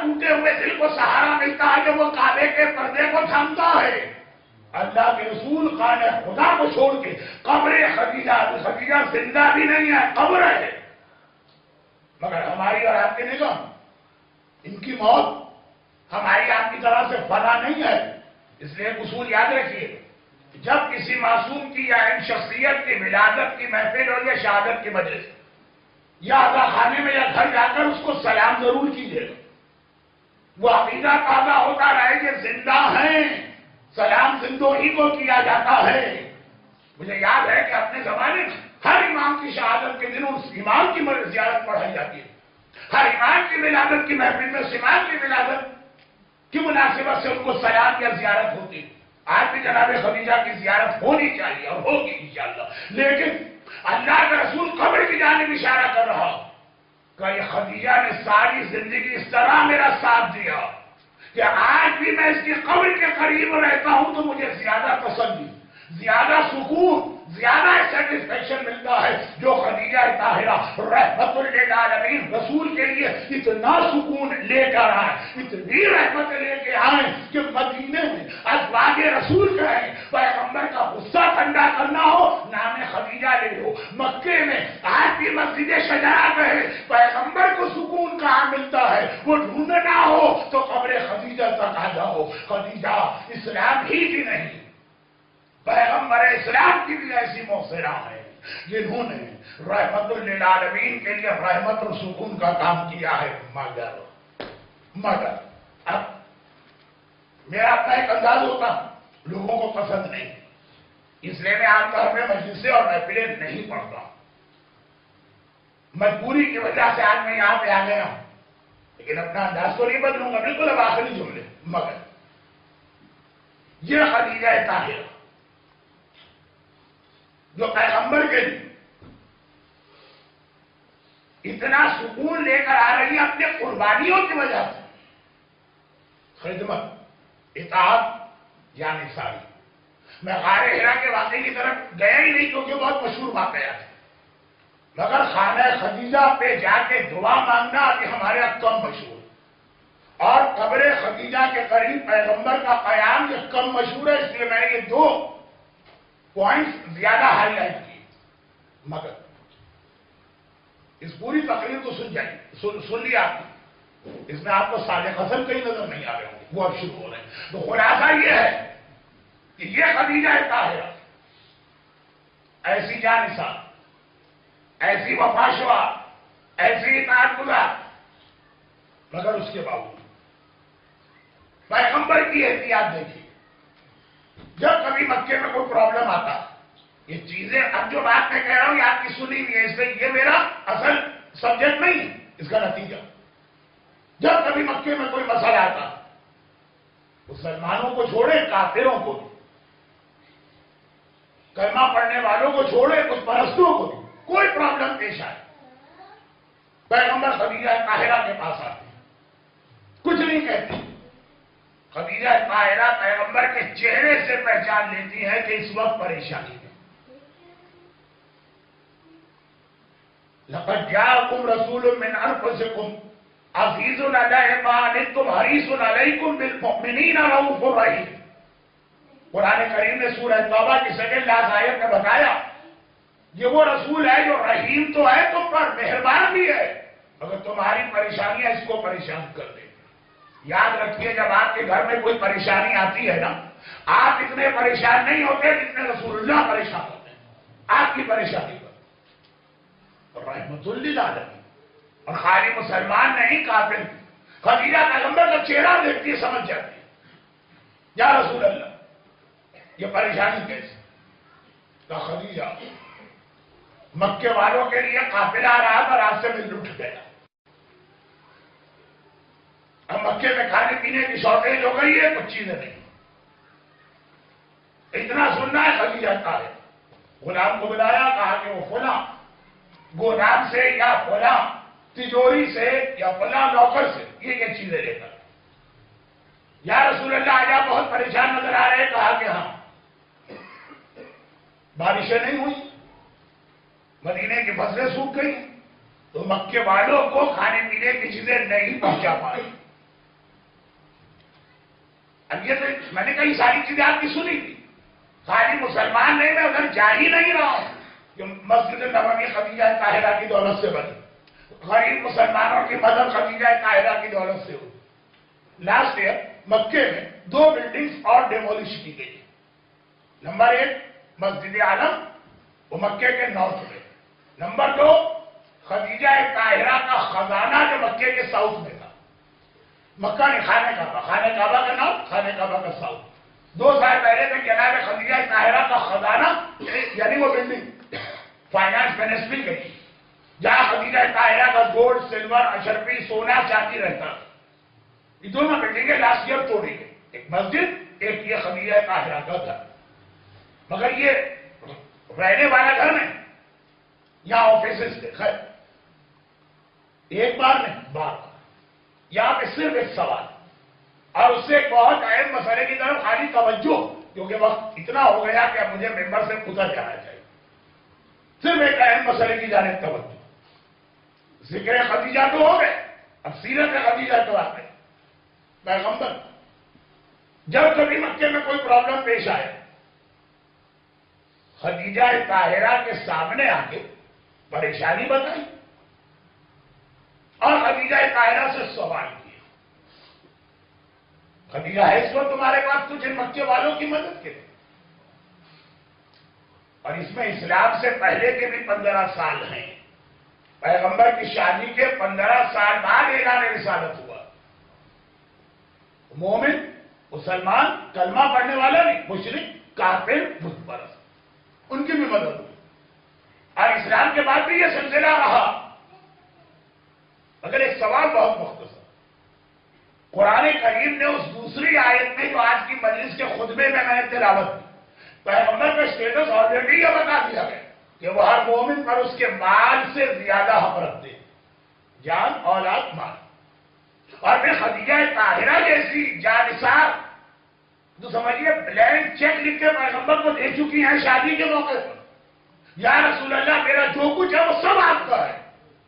ٹوٹے ہوئے دل کو سہارا ملتا ہے جب وہ کعبے کے پردے کو تھامتا ہے. اللہ کے رسول خانہ خدا کو چھوڑ کے قبر خدیجہ، خدیجہ زندہ بھی نہیں ہے، قبر ہے. مگر ہماری اور آپ کی نگاہ ان کی موت ہماری آپ کی طرح سے فنا نہیں ہے. اس لیے اصول یاد رکھیے، جب کسی معصوم کی یا ان شخصیت کی ولادت کی محفل ہو یا شہادت کی مجلس یا ادا خانے میں یا گھر جا کر اس کو سلام ضرور کیجیے گا. وہ عقیدہ تازہ ہوتا رہے کہ زندہ ہیں، سلام زندوں ہی کو کیا جاتا ہے. مجھے یاد ہے کہ اپنے زمانے میں ہر امام کی شہادت کے دن اس امام کی زیارت پڑھائی جاتی ہے. ہر امام کی ولادت کی محفل میں اس امام کی ولادت کی مناسبت سے ان کو سلام یا زیارت ہوتی ہے. آج بھی جناب خدیجہ کی زیارت ہونی چاہیے اور ہوگی انشاءاللہ. لیکن اللہ کا رسول قبر کی جانب اشارہ کر رہا کہ یہ خدیجہ نے ساری زندگی اس طرح میرا ساتھ دیا کہ آج بھی میں اس کی قبر کے قریب رہتا ہوں تو مجھے زیادہ تسلی، زیادہ سکون، زیادہ سیٹسفیکشن ملتا ہے جو خدیجہ طاہرہ رحمت للعالمین رسول کے لیے اتنا سکون لے کر آئے، اتنی رحمت لے کے آئے کہ مدینے میں ازواج رسول کہیں پیغمبر کا غصہ ٹھنڈا کرنا ہو نام خدیجہ لے لو. مکے میں آج بھی مسجد شجرا کہے پیغمبر کو سکون کہاں ملتا ہے وہ ڈھونڈنا ہو تو قبر خدیجہ تک آ جاؤ. خدیجہ اسلام ہی کی نہیں، پیغمبر اسلام کی بھی ایسی موثرہ ہے جنہوں نے رحمت للعالمین کے لیے رحمت اور سکون کا کام کیا ہے. مگر مگر اب میرا اپنا ایک انداز ہوتا لوگوں کو پسند نہیں، اس لیے میں عام طور میں مجلسیں اور محفلیں نہیں پڑھتا. مجبوری کی وجہ سے آج میں یہاں پہ آ گیا ہوں، لیکن اپنا انداز تو نہیں بدلوں گا. بالکل اب آخری جملے. مگر یہ خدیجہ طاہرہ جو پیغمبر کے لیے اتنا سکون لے کر آ رہی ہے اپنے قربانیوں کی وجہ سے، خدمت، اطاعت یعنی ساری. میں غار حرا کے واقعے کی طرف گیا ہی نہیں کیونکہ بہت مشہور واقعہ ہے، مگر خانہ خدیجہ پہ جا کے دعا مانگنا ابھی ہمارے یہاں کم مشہور، اور قبر خدیجہ کے قریب پیغمبر کا قیام یہ کم مشہور ہے. اس لیے میں نے یہ دو پوائنٹس زیادہ ہائی لائٹ کی. مگر اس پوری تقریر کو سن جائیں، سن, سن لیا آپ نے، اس میں آپ کو صالح قسم کہیں نظر نہیں آ رہے ہوں گے، وہ اب شروع ہو رہے ہیں. تو خلاصہ یہ ہے کہ یہ خدیجہ طاہرہ ایسی جانثار، ایسی وفاشوا، ایسی اطاعت گزار، مگر اس کے باوجود پیغمبر کی احتیاط دیکھی. جب کبھی مکے میں کوئی پرابلم آتا، یہ چیزیں اب جو بات میں کہہ رہا ہوں یہ آپ کی سنی ہوئی ہے، اس لیے یہ میرا اصل سبجیکٹ نہیں، اس کا نتیجہ. جب کبھی مکے میں کوئی مسئلہ آتا مسلمانوں کو چھوڑے کافروں کو بھی، کلمہ پڑھنے والوں کو چھوڑے کچھ پرستوں کو بھی کوئی پرابلم پیش آئے پیغمبر خدیجہ طاہرہ کے پاس آتے ہیں، کچھ نہیں کہتے. خدیجہ طاہرہ پیغمبر کے چہرے سے پہچان لیتی ہے کہ اس وقت پریشانی ہے. لقد جاءکم رسول من انفسکم عزیز علیہ ما عنتم حریص علیکم بالمؤمنین رؤوف رحیم. قرآن کریم نے سورہ توبہ کی سیکنڈ لاسٹ آیت میں بتایا یہ وہ رسول ہے جو رحیم تو ہے تم پر، مہربان بھی ہے، اگر تمہاری پریشانیاں اس کو پریشان کر دے. یاد رکھیے جب آپ کے گھر میں کوئی پریشانی آتی ہے نا، آپ اتنے پریشان نہیں ہوتے جتنے رسول اللہ پریشان ہوتے ہیں آپ کی پریشانی پر. رحمت للعالمین، اور خالی مسلمان نہیں کافر. خدیجہ پیغمبر کا چہرہ دیکھتی ہے سمجھ جاتی ہے یا رسول اللہ یہ پریشانی کیسے. تو خدیجہ مکے والوں کے لیے قافلہ آ رہا تھا، راستے میں لٹ گیا. اب مکے میں کھانے پینے کی شارٹیج ہو گئی ہے، کچھ چیزیں نہیں. اتنا سننا ہے خدیجہ طاہرہ غلام کو بلایا، کہا کہ وہ فلاں گودام سے یا فلاں تجوری سے یا فلاں نوکر سے یہ یہ چیزیں لے کر. یا رسول اللہ آج آپ بہت پریشان نظر آ رہے ہیں. کہا کہ ہاں بارشیں نہیں ہوئی، مدینے کی فصلیں سوکھ گئی، تو مکے والوں کو کھانے پینے کی چیزیں نہیں پہنچا پائی. اب یہ تو میں نے کئی ساری چیزیں آپ کی سنی تھی، خالی مسلمان نہیں، میں ادھر جا ہی نہیں رہا ہوں کہ مسجد نبوی خدیجہ طاہرہ کی دولت سے بنی، غریب مسلمانوں کی مدد خدیجہ طاہرہ کی دولت سے ہوئی۔ لاسٹ ایئر مکے میں دو بلڈنگز اور ڈیمولش کی گئی۔ نمبر ایک مسجد عالم، وہ مکے کے نارتھ میں۔ نمبر دو خدیجہ طاہرہ کا خزانہ جو مکے کے ساؤتھ میں تھا۔ مکہ نے خانہ کعبہ، خانہ کعبہ کا نارتھ، خانہ کعبہ کا ساؤتھ۔ دو سال پہلے میں جناب خدیجہ طاہرہ کا خزانہ یعنی وہ بلڈنگ فائنانس منسٹری گئی، جہاں خدیجہ طاہرہ کا گولڈ، سلور، اشرفی، سونا، چاندی رہتا۔ یہ دونوں بلڈنگیں لاسٹ ایئر توڑی گئی، ایک مسجد، ایک یہ خدیجہ طاہرہ کا گھر۔ مگر یہ رہنے والا گھر نہیں، یہاں آفیسز تھے۔ خیر ایک بار نہیں، بار بار یہاں پہ صرف ایک سوال، اور اس سے ایک بہت اہم مسئلے کی طرف خالی توجہ، کیونکہ وقت اتنا ہو گیا کہ اب مجھے ممبر سے اتر جانا چاہیے۔ صرف ایک اہم مسئلے کی جانب توجہ۔ ذکر خدیجہ تو ہو گئے، اب سیرت خدیجہ تو آ گئے۔ پیغمبر جب کبھی مکے میں کوئی پرابلم پیش آئے، خدیجہ طاہرہ کے سامنے آ کے پریشانی بتائی اور خدیجہ طاہرہ سے سوال کیا، خدیجہ ہے اس وقت تمہارے پاس کچھ ان مکے والوں کی مدد کے لیے؟ اور اس میں اسلام سے پہلے کے بھی پندرہ سال ہیں، پیغمبر کی شادی کے پندرہ سال بعد اعلان رسالت ہوا۔ مومن، مسلمان، کلمہ پڑھنے والا نہیں، مشرک، کافر، بت پرست، ان کی بھی مدد ہوئی، اور اسلام کے بعد بھی یہ سلسلہ رہا۔ مگر ایک سوال بہت مختصر، قرآن کریم نے اس دوسری آیت میں جو آج کی مجلس کے خطبے میں میں نے تلاوت کی، پیغمبر کا اسٹیٹس آلریڈی یہ بتا دیا گیا کہ وہ ہر مومن پر اس کے مال سے زیادہ حق رکھتے ہیں، جان، اولاد، مال۔ اور پھر خدیجہ طاہرہ جیسی جانثار تو سمجھیے بلینک چیک لکھ کے پیغمبر کو دے چکی ہیں شادی کے موقع پر، یا رسول اللہ میرا جو کچھ ہے وہ سب آپ کا ہے۔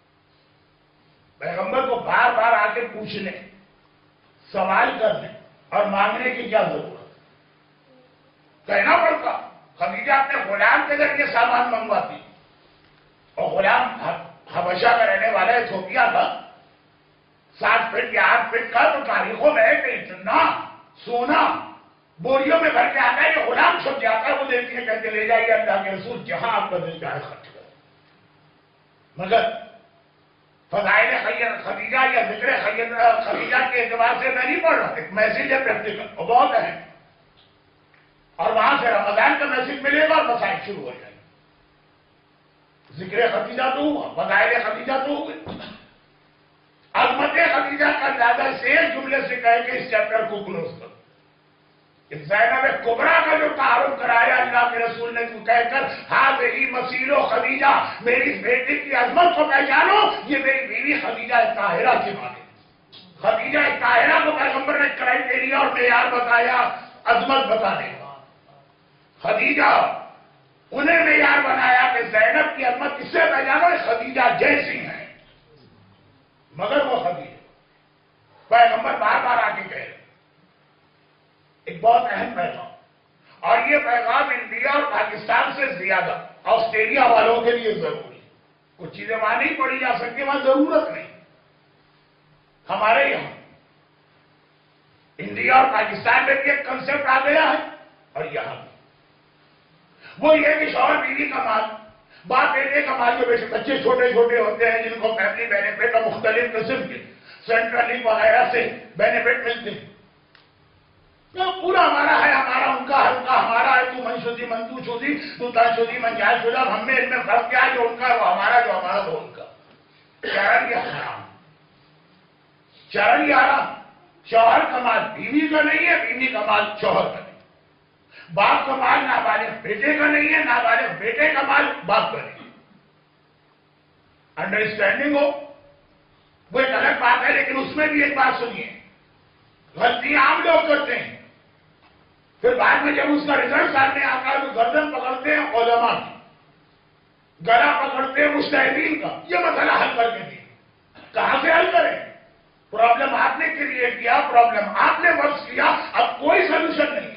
پیغمبر کو بار بار آ کے پوچھنے، سوال کرنے اور مانگنے کی کیا ضرورت؟ کہنا پڑتا، خدیجہ اپنے غلام کے ذریعے سامان منگواتی، اور غلام حبشہ کا رہنے والا ایتھوپیا کا، سات فٹ یا آٹھ فٹ کا، تو تاریخوں میں ہے کہ اتنا سونا بوریوں میں بھر کے آتا ہے کہ غلام چھپ جاتا ہے، وہ دیکھتے ہیں کہتے لے جائیے اللہ کے رسول جہاں آپ کا دل چاہے خرچ کریں۔ مگر فضائل خدیجہ یا ذکر خدیجہ کے اعتبار سے میں نہیں پڑھ رہا، ایک میسج ہے پریکٹیکل اور بہت اہم، اور وہاں سے رمضان کا میسج ملے گا اور مسائل شروع ہو جائیں گے۔ ذکر خدیجہ تو ہوا، فضائل خدیجہ تو ہوئے، عظمت خدیجہ کا اندازہ سے جملے سے کہے کہ اس چیپٹر کو کلوز کرو۔ زینب کبریٰ کا جو تعارف کرایا اللہ کے رسول نے تو کہہ کر، ہذہ مسیل و خدیجہ، میری بیٹی کی عظمت کو پہچانو، یہ میری بیوی خدیجہ طاہرہ کی مانے۔ خدیجہ طاہرہ کو پیغمبر نے کرائٹیریا اور معیار بتایا عظمت بتانے کا۔ خدیجہ انہیں معیار بنایا کہ زینب کی عظمت کس سے پہچانو، خدیجہ جیسی ہیں۔ مگر وہ خدیجہ پیغمبر بار بار آ کے کہہ رہے ایک بہت اہم پیغام، اور یہ پیغام انڈیا اور پاکستان سے زیادہ آسٹریلیا والوں کے لیے ضروری ہے۔ کچھ چیزیں وہاں نہیں پڑھی جا سکتی، وہاں ضرورت نہیں۔ ہمارے یہاں انڈیا اور پاکستان میں بھی ایک کنسپٹ آ گیا ہے، اور یہاں بھی وہ یہ کہ شوہر بیوی کا مال، باپ بیٹے کا مال، جو بیٹے بچے چھوٹے چھوٹے ہوتے ہیں جن کو فیملی بینیفٹ اور مختلف قسم کے سینٹرل وغیرہ سے بینیفٹ ملتے ہیں، پورا ہمارا ہے، ہمارا ان کا ہے، ان کا ہمارا ہے، تو من شدی من تو شدی تو تا شدی من جائے شدہ، ہم میں ان میں فرق کیا ہے، جو ان کا ہے وہ ہمارا، جو ہمارا وہ ان کا۔ چرن یا حرام، چرن یا حرام، شوہر کا مال بیوی کا نہیں ہے، بیوی کا مال شوہر کا نہیں، باپ کا مال نابالغ بیٹے کا نہیں ہے، نابالغ بیٹے کا مال باپ کا نہیں۔ انڈرسٹینڈنگ ہو وہ ایک الگ بات ہے، لیکن اس میں بھی ایک بات سنیے، غلطی عام لوگ کرتے ہیں، پھر بعد میں جب اس کا رزلٹ سامنے آتا ہے تو گردن پکڑتے ہیں علماء کی، گلا پکڑتے ہیں مجتہدین کا، یہ مسئلہ حل کر کے دیں۔ کہاں سے حل کریں؟ پرابلم آپ نے کریٹ کیا، پرابلم آپ نے ورس کیا، اب کوئی سولوشن نہیں ہے۔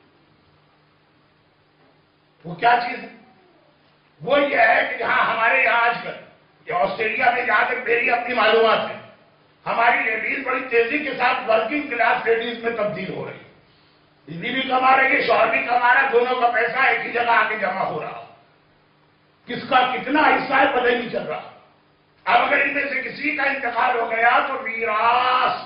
وہ کیا چیز ہے؟ وہ یہ ہے کہ جہاں ہمارے یہاں آج کل آسٹریلیا میں جہاں تک میری اپنی معلومات ہے، ہماری لیڈیز بڑی تیزی کے ساتھ ورکنگ کلاس لیڈیز میں تبدیل ہو رہی ہے، بیوی بھی کما رہی ہے، شوہر بھی کما رہا ہے، دونوں کا پیسہ ایک ہی جگہ آ کے جمع ہو رہا، کس کا کتنا حصہ ہے پتہ ہی نہیں چل رہا۔ اب اگر ان میں سے کسی کا انتقال ہو گیا تو میراث،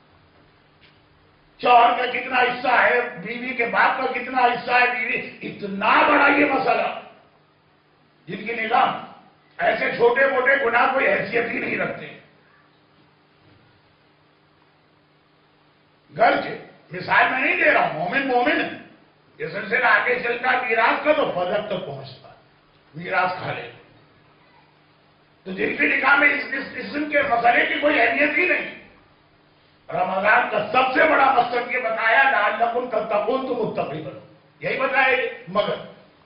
شوہر کا کتنا حصہ ہے، بیوی کے باپ کا کتنا حصہ ہے، بیوی، اتنا بڑا یہ مسئلہ جن کی نظام ایسے چھوٹے موٹے گناہ کوئی حیثیت ہی نہیں رکھتے۔ گرچہ مثال میں نہیں دے رہا ہوں، مومن مومن ہے، یہ سلسلہ آگے چلتا میراث کا تو فضل تک پہنچتا ہے، میراث کھا لے، تو جن کی نگاہ میں اس قسم کے مسئلے کی کوئی اہمیت ہی نہیں۔ رمضان کا سب سے بڑا مقصد یہ بتایا لعلکم تتقون، تم متقی بنو، یہی بتایا۔ مگر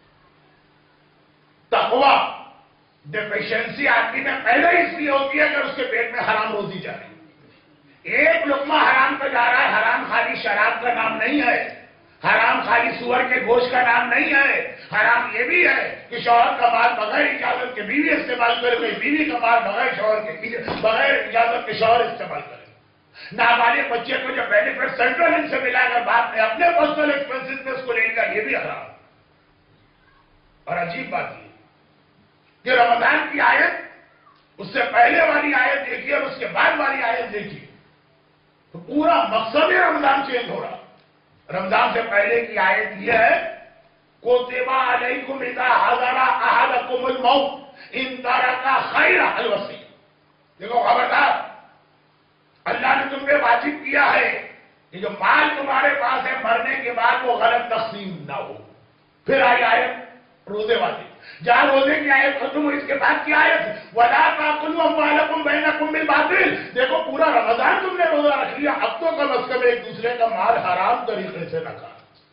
تقوی ڈیفیشنسی آدمی میں پہلے اس لیے ہوتی ہے کہ اس کے پیٹ میں حرام روزی جا رہی ہے، ایک لقمہ حرام کا جا رہا ہے۔ حرام خالی شراب کا نام نہیں ہے، حرام خالی سور کے گوشت کا نام نہیں ہے، حرام یہ بھی ہے کہ شوہر کا مال بغیر اجازت کے بیوی استعمال کرے، کوئی بیوی کا مال بغیر شوہر کے بغیر اجازت کے شوہر استعمال کرے۔ نابالغ بچے کو جو بینیفٹ سینٹرل ان سے ملا کر بعد میں اپنے پرسنل ایکسپینسز میں اس کو لے گا، یہ بھی حرام۔ اور عجیب بات یہ کہ رمضان کی آیت، اس سے پہلے والی آیت دیکھیے اور اس کے بعد والی آیت دیکھیے تو پورا مقصد رمضان چینج ہو رہا۔ رمضان سے پہلے کی آیت یہ ہے کتب علیکم اذا حضر احدکم الموت ان ترک خیرا الوصیہ۔ دیکھو خبردار، اللہ نے تم پہ واجب کیا ہے کہ جو مال تمہارے پاس ہے مرنے کے بعد وہ غلط تقسیم نہ ہو۔ پھر آئی آیت روزے والی، جہاں روزے کی آیت ختم ہوئی اس کے بعد کی آیت وَلَا تَأْكُلُوا أَمْوَالَكُمْ بَيْنَكُمْ بِالْبَاطِلِ۔ دیکھو پورا رمضان تم نے روزہ رکھ لیا، اب تو کم از کم ایک دوسرے کا مال حرام طریقے سے نہ کھا۔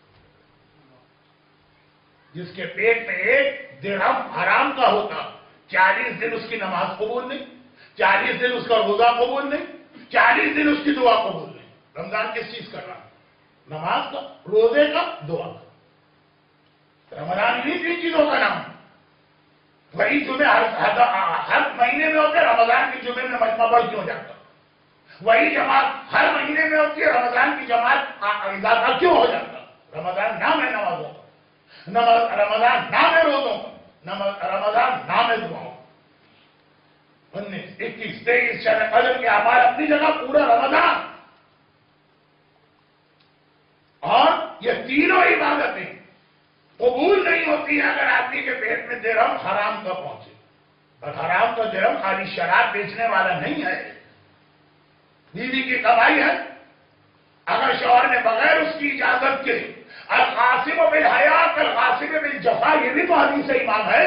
جس کے پیٹ میں ایک درہم حرام کا ہوتا، چالیس دن اس کی نماز قبول نہیں، چالیس دن اس کا روزہ قبول نہیں، چالیس دن اس کی دعا قبول نہیں۔ رمضان کس چیز کا رہا؟ نماز کا، روزے کا، دعا کا۔ رمضان انہیں تین چیزوں کا نام، وہی جمعے ہر ہر مہینے میں ہوتے، رمضان کے جمعے میں مجمع بڑھ کیوں جاتا؟ وہی جماعت ہر مہینے میں ہوتی ہے، رمضان کی جماعت اضافہ کیوں ہو جاتا؟ رمضان نام ہے نمازوں کا، رمضان نام ہے روزوں کا، رمضان نام ہے دعاؤں۔ انیس اکیس تیئیس شب قدر کے اعمال اپنی جگہ، پورا رمضان، اور یہ تینوں عبادتیں قبول نہیں ہوتی ہیں اگر آدمی کے پیٹ میں درہم حرام کا پہنچے۔ اور حرام کا درہم خالی شراب بیچنے والا نہیں ہے، بیوی کی کمائی ہے۔ اگر شوہر نے بغیر اس کی اجازت کے القاسم بالحیات القاسم بالجفا، یہ بھی تو حدیث امام ہے،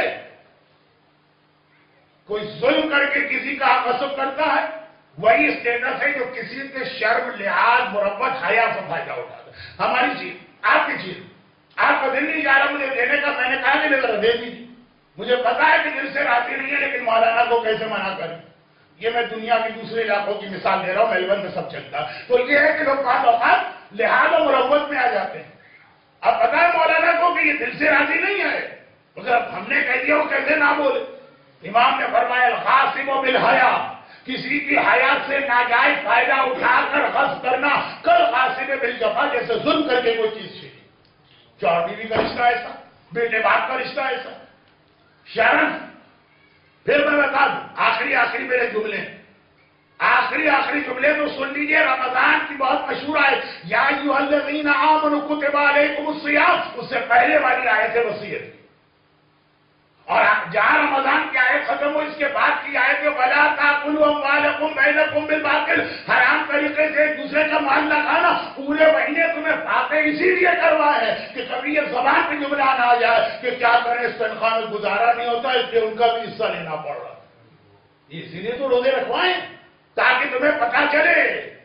کوئی ظلم کر کے کسی کا غصب کرتا ہے، وہی اسٹیٹس ہے جو کسی کے شرم لحاظ مربت حیا سے فائدہ اٹھاتا ہے۔ ہماری چیز، آپ کی چیز، آپ کا دل نہیں جا رہا مجھے دینے کا، میں نے کہا کہ ذرا دے دیجیے، مجھے پتا ہے کہ دل سے راضی نہیں ہے، لیکن مولانا کو کیسے منع کریں؟ یہ میں دنیا کے دوسرے علاقوں کی مثال دے رہا ہوں، میلبرن میں سب چلتا ہے۔ تو یہ ہے کہ لوگ بعض اوقات لحاظ و مربت میں آ جاتے ہیں۔ اب پتا ہے مولانا کو کہ یہ دل سے راضی نہیں ہے، اگر ہم نے کہہ دیا وہ کیسے نہ بولے؟ امام نے فرمایا القاسم بالحیا، کسی کی حیات سے ناجائز فائدہ اٹھا کر غصب کرنا کل قاسم بالجفا، جیسے ظلم کر کے کوئی چیز چھینی۔ چار بیوی کا رشتہ ایسا، بیٹے باپ کا رشتہ ایسا، شرم۔ پھر میں بتا دوں آخری آخری میرے جملے، آخری آخری جملے تو سن لیجئے، رمضان کی بہت مشہور آیت یا ایھا الذین آمنوا کتب علیکم الصیام، اس سے پہلے والی آیت ہے وصیت، اور جہاں رمضان کی آیت ختم ہو اس کے بعد کی آیت ہے وَلَا تَأْكُلُوا أَمْوَالَكُمْ بَيْنَكُمْ بِالْبَاطِلِ، حرام طریقے سے ایک دوسرے کا مال نہ کھانا۔ پورے مہینے تمہیں فاتح اسی لیے کروائے ہے کہ کبھی یہ زبان پہ جملہ نہ آ جائے کہ کیا کریں اس تنخواہ میں گزارا نہیں ہوتا، اس لیے ان کا بھی حصہ لینا پڑ رہا۔ اسی لیے تو روزے رکھوائیں تاکہ تمہیں پتا چلے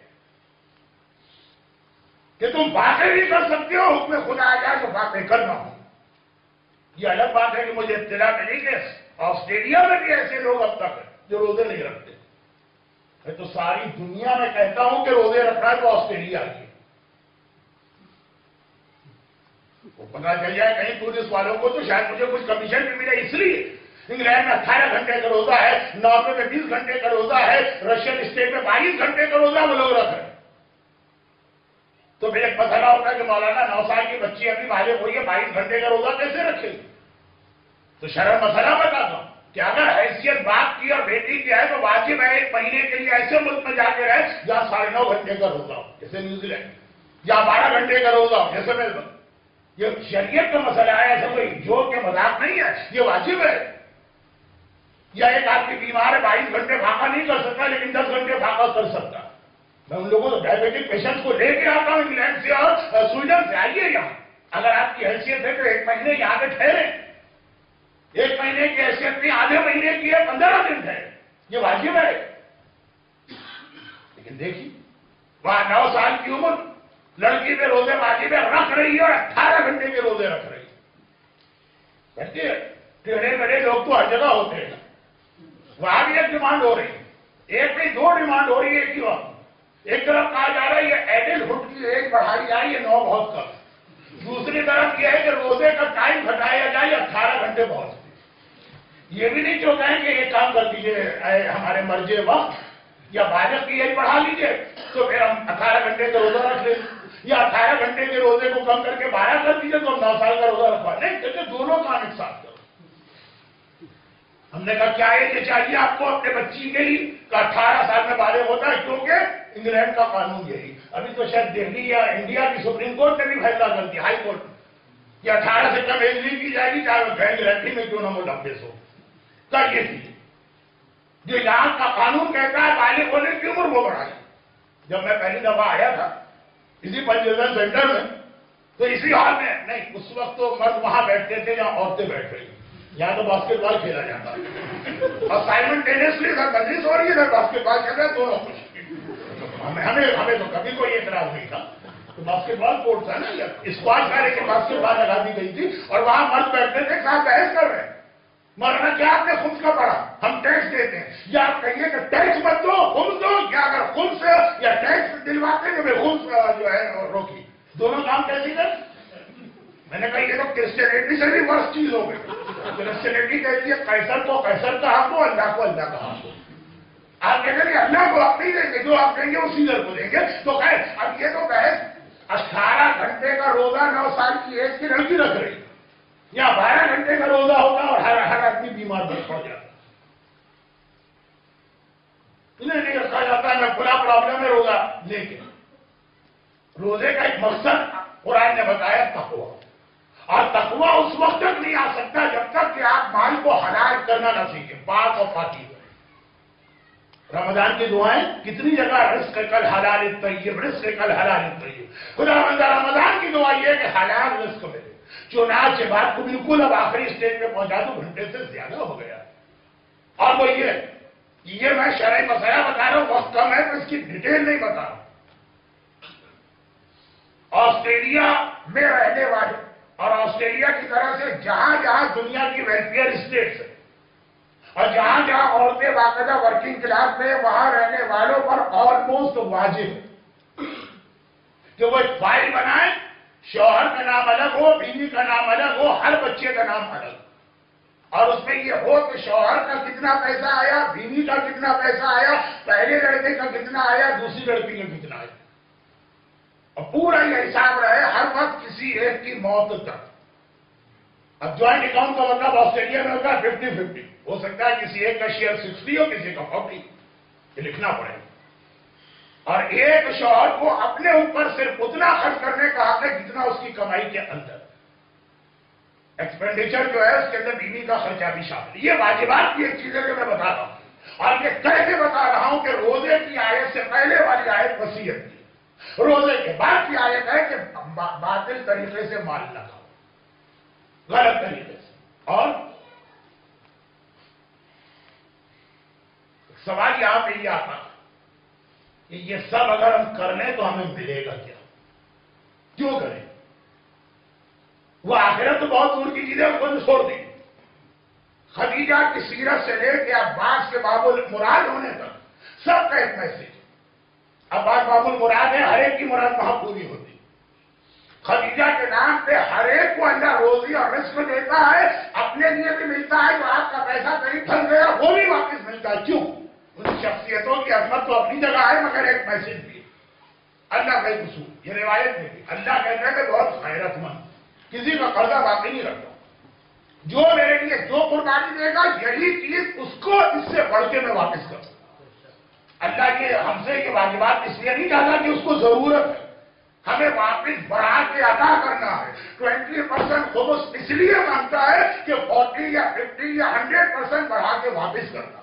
کہ تم واقع بھی کر سکتے ہو، حکم خدا آ جائے تو واقع کرنا ہو۔ یہ الگ بات ہے کہ مجھے اطلاع ملی کہ آسٹریلیا میں بھی ایسے لوگ اب تک ہیں جو روزے نہیں رکھتے۔ میں تو ساری دنیا میں کہتا ہوں کہ روزے رکھنا ہے تو آسٹریلیا کی، وہ پتا چل جائے کہیں ٹورسٹ والوں کو تو شاید مجھے کچھ کمیشن بھی ملے. اس لیے انگلینڈ میں اٹھارہ گھنٹے کا روزہ ہے, ناروے میں بیس گھنٹے کا روزہ ہے, رشین اسٹیٹ میں بائیس گھنٹے کا روزہ وہ لوگ رکھ رہے ہیں. تو پھر ایک مسئلہ ہوتا ہے کہ مولانا نو سال کی بچی ابھی بالغ ہوئی ہے, بائیس گھنٹے کا روزہ کیسے رکھے گی؟ تو شرح مسئلہ بتاتا ہوں کہ اگر حیثیت باپ کی اور بیٹی کی ہے تو واجب ہے ایک مہینے کے لیے ایسے ملک میں جا کے رہے جہاں ساڑھے نو گھنٹے کا روزہ ہو, جیسے نیوزی لینڈ, یا بارہ گھنٹے کا روزہ ہو جیسے میلبرن. یہ شریعت کا مسئلہ ہے, ایسا کوئی جو کہ مذاق نہیں ہے, یہ واجب ہے. یا ایک آدمی بیمار ہے, بائیس گھنٹے بھاگا نہیں کر سکتا لیکن دس گھنٹے بھاگا کر سکتا. میں ان لوگوں کو ڈائبیٹک پیشنٹ کو لے کے آتا ہوں انگلینڈ سے اور سویڈن سے, آئیے یہاں. اگر آپ کی حیثیت ہے تو ایک مہینے یہاں پہ ٹھہرے. ایک مہینے کی حیثیت نہیں, آدھے مہینے کی ہے, پندرہ دن ہے, یہ واجب ہے. لیکن دیکھیے وہاں نو سال کی عمر لڑکی پہ روزے واجب رکھ رہی ہے اور اٹھارہ گھنٹے کے روزے رکھ رہی ہے. دیکھیے ٹیڑھے بڑے لوگ تو ہر جگہ ہوتے ہیں, وہاں بھی ایک ڈیمانڈ ہو رہی ہے, ایک نہیں دو ڈیمانڈ ہو رہی ہے ایک ہی وقت. ایک طرف کہا جا رہا ہے یہ ایڈل ہوڈ کی ایج بڑھائی جائے, یہ نو بہت کم. دوسری طرف یہ ہے کہ روزے کا ٹائم گھٹایا جائے, یہ اٹھارہ گھنٹے بہت. یہ بھی نہیں چاہتا ہے کہ یہ کام کر دیجیے ہمارے مرجے وقت, یا بالغ کی ایج بڑھا لیجیے تو پھر ہم اٹھارہ گھنٹے کا روزہ رکھ لیں, یا اٹھارہ گھنٹے کے روزے کو کم کر کے بارہ کر دیجیے تو ہم نو سال کا روزہ رکھوا لیں. کہتے دونوں کام ایک ساتھ کرو. ہم نے کہا کیا یہ چاہیے آپ کو اپنے بچی کے لیے کہ اٹھارہ سال میں بالغ ہوتا ہے, کیونکہ انگلینڈ کا قانون یہی. ابھی تو شاید دہلی یا انڈیا کی سپریم کورٹ نے بھی فیصلہ کر دیا, ہائی کورٹ, کہ اٹھارہ سے کم ایج نہیں کی جائے گی چاہے وہ انگلینڈ میں کیوں نہ وہ ڈبے سو. کر یہ تھی جو یہاں کا قانون کہتا ہے بالغ ہونے کی عمر وہ بڑھائی. جب میں پہلی دفعہ آیا تھا اسی پنجن سینٹر میں تو اسی ہال میں, نہیں اس وقت تو مرد وہاں بیٹھتے تھے جہاں عورتیں بیٹھ رہی, یہاں تو باسکٹ بال کھیلا جاتا ہے اور سائملٹینیسلی تھا, تدریس ہو رہی ہے, باسکٹ بال کھیل رہے دونوں خوش. ہمیں ہمیں تو کبھی کوئی اعتراض نہیں تھا. تو باسکٹ بال کورٹ تھا نا, اسکواش کا لیکن باسکٹ بال لگا دی گئی تھی اور وہاں مرد بیٹھتے تھے, صاحب بحث کر رہے ہیں. مولانا کیا آپ نے خمس کا پڑھا, ہم ٹیکس دیتے ہیں, یا آپ کہیے کہ ٹیکس مت دو خمس دو, یا اگر خمس یا ٹیکس دلواتے ہیں تو خمس جو ہے روکی. دونوں کام کیسے کر. میں نے کہا یہ تو کرسچینٹی سے بھی ورس چیز ہو گئی. کرسچینٹی کہتی ہے قیصر کو قیصر کا حق ہو, اللہ کو اللہ کا حق ہو. آپ کہتے ہیں کہ اللہ کو آپ نہیں دیں گے, جو آپ کہیں گے وہ سیزر کو دیں گے. تو خیر اب یہ تو بحث اٹھارہ گھنٹے کا روزہ نو سال کی ایج کی لڑکی رکھ رہی, یا بارہ گھنٹے کا روزہ ہوگا اور ہر ہر آدمی بیمار پڑ جاتا. انہیں نہیں رکھا جاتا ہے میں بڑا پرابلم ہے روزہ, لیکن روزے کا ایک مقصد قرآن نے بتایا تقویٰ, اور تقویٰ اس وقت تک نہیں آ سکتا جب تک کہ آپ مال کو حلال کرنا نہ سیکھیں, پاک اور پاکی کریں. رمضان کی دعائیں کتنی جگہ, رزق کل حلال طیب, رزق کل حلال طیب. خدا بندہ رمضان کی دعا یہ ہے کہ حلال رزق ملے. چنانچہ بات کو بالکل اب آخری اسٹیج پہ پہنچا دو, گھنٹے سے زیادہ ہو گیا. اور وہ یہ یہ میں شرعی مسئلہ بتا رہا ہوں, وقت کم ہے تو اس کی ڈیٹیل نہیں بتا رہا ہوں. آسٹریلیا میں رہنے والے اور آسٹریلیا کی طرح سے جہاں جہاں دنیا کی ویلفیئر اسٹیٹس ہے اور جہاں جہاں عورتیں باقاعدہ ورکنگ کلاس میں, وہاں رہنے والوں پر آلموسٹ واجب ہے کہ وہ ایک فائل بنائیں, شوہر کا نام الگ ہو, بیوی کا نام الگ ہو, ہر بچے کا نام الگ, اور اس میں یہ ہو کہ شوہر کا کتنا پیسہ آیا, بیوی کا کتنا پیسہ آیا, پہلے لڑکے کا کتنا آیا, دوسری لڑکی کا کتنا آیا, اور پورا یہ حساب رہے ہر وقت کسی ایک کی موت تک. اب جوائنٹ اکاؤنٹ کا مطلب آسٹریلیا میں ہوتا ہے ففٹی ففٹی, ہو سکتا ہے کسی ایک کا شیئر سکسٹی ہو, کسی کا فورٹی, یہ لکھنا پڑے گا. اور ایک شوہر کو اپنے اوپر صرف اتنا خرچ کرنے کا حق ہے جتنا اس کی کمائی کے اندر. ایکسپینڈیچر جو ہے اس کے اندر بیوی کا خرچہ بھی شامل. یہ واجبات کی ایک چیز ہے جو میں بتا رہا ہوں, اور یہ کیسے بتا رہا ہوں کہ روزے کی آیت سے پہلے والی آیت وصیت کی, روزے کے بعد کی آیت ہے کہ باطل طریقے سے مال نہ کھاؤ, غلط طریقے سے. اور سوال یہاں پہ یہ آتا کہ یہ سب اگر ہم کر لیں تو ہمیں ملے گا کیا, کیوں کریں. وہ آخرت تو بہت دور کی چیزیں اس کو چھوڑ دی. خدیجہ کی سیرت سے لے کے عباس کے باب المراد ہونے تک سب کا ایک میسج. عباس باب المراد ہے, ہر ایک کی مراد وہاں پوری ہوتی. خدیجہ کے نام پہ ہر ایک کو اللہ روزی اور رزق دیتا ہے، اپنے لیے بھی ملتا ہے، جو آپ کا پیسہ کہیں پھنس گیا وہ بھی واپس ملتا ہے۔ کیوں؟ ان شخصیتوں کی عظمت تو اپنی جگہ ہے، مگر ایک میسج بھی اللہ کا قصور، یہ روایت میں بھی اللہ کہتا ہے کہ بہت غیرت مند، کسی کا قرضہ باقی نہیں رکھتا، جو میرے لیے جو قربانی دے گا یہی چیز اس کو اس سے بڑھ کے میں واپس کروں۔ اللہ کے ہم سے یہ واجبات اس لیے نہیں چاہتا کہ اس کو ضرورت ہے، ہمیں واپس بڑھا کے ادا کرنا ہے۔ ٹوینٹی پرسینٹ خمس اس لیے مانگتا ہے کہ فورٹی یا ففٹی یا ہنڈریڈ پرسینٹ بڑھا کے واپس کرنا۔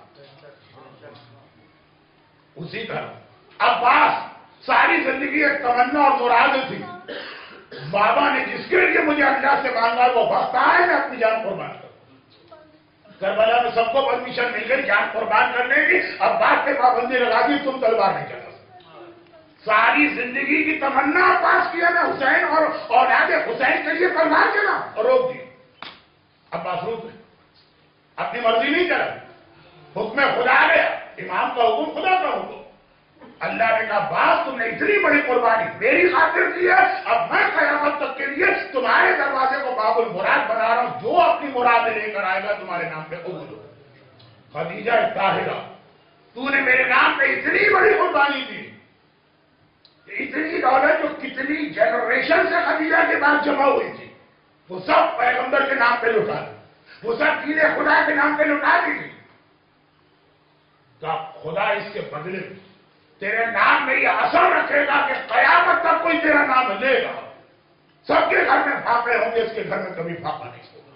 اسی طرح عباس ساری زندگی ایک تمنا اور مراد تھی، بابا نے جس کے لیے مجھے اللہ سے مانگا وہ وقت آئے میں اپنی جان قربان کروں۔ کربلا میں سب کو پرمیشن مل گئی جان قربان کرنے کی، اب بات پہ پابندی لگا دی تم تلوار نہیں چلا سکتے۔ ساری زندگی کی تمنا عباس کیا میں حسین اور اولاد حسین کے لیے تلوار چلا اور روک دی۔ عباس روک گئے، اپنی مرضی نہیں چلا، حکم خدا گیا، امام کا حکم خدا کا حکم۔ اللہ نے کہا باپ تم نے اتنی بڑی قربانی میری خاطر کی ہے، اب میں قیامت تک کے لیے تمہارے دروازے کو باب المراد بنا رہا ہوں، جو اپنی مراد لے کر آئے گا تمہارے نام پہ قبول ہو۔ خدیجہ طاہرہ تو نے میرے نام پہ اتنی بڑی قربانی دی، اتنی دولت جو کتنی جنریشن سے خدیجہ کے بعد جمع ہوئی تھی وہ سب پیغمبر کے نام پہ لٹا دی، وہ سب چیزیں خدا کے نام پہ لٹا دی تھی۔ تو خدا اس کے بدلے تیرے نام میں یہ اثر رکھے گا کہ قیامت تک کوئی تیرا نام لے گا، سب کے گھر میں پھاپے ہوں گے، اس کے گھر میں کبھی پھاپا نہیں ہوگا۔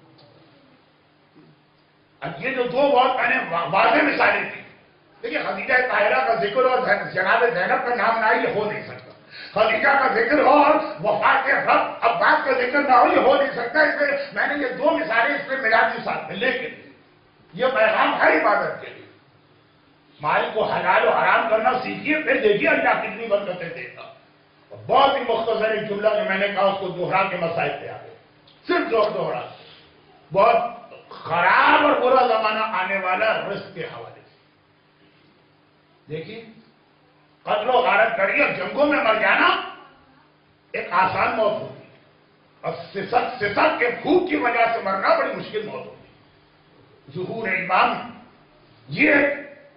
اب یہ جو دو بہت میں نے واضح مثالیں تھی، دیکھیے خدیجہ طاہرہ کا ذکر اور جناب زینب کا نام نہ ہی ہو نہیں سکتا، خدیجہ کا ذکر ہو اور وفات رب عباس کا ذکر نہ ہو یہ ہو نہیں سکتا، اس لیے میں نے یہ دو مثالیں اس میں ملا دی ساتھ میں، لیکن یہ پیغام ہے عبادت کے لیے۔ مال کو حلال و حرام کرنا سیکھیے، پھر دیکھیے اللہ کتنی برکتیں دیتا۔ بہت ہی مختصر ایک جملہ جو میں نے کہا اس کو دوہرا کے مسائل پہ آ گئے، صرف دو دوہرا، بہت خراب اور برا زمانہ آنے والا رزق کے حوالے سے۔ دیکھیے قتل و غارت کری اور جنگوں میں مر جانا ایک آسان موت ہوتی اور سسک سسک کے بھوک کی وجہ سے مرنا بڑی مشکل موت ہوتی۔ ظہور امام یہ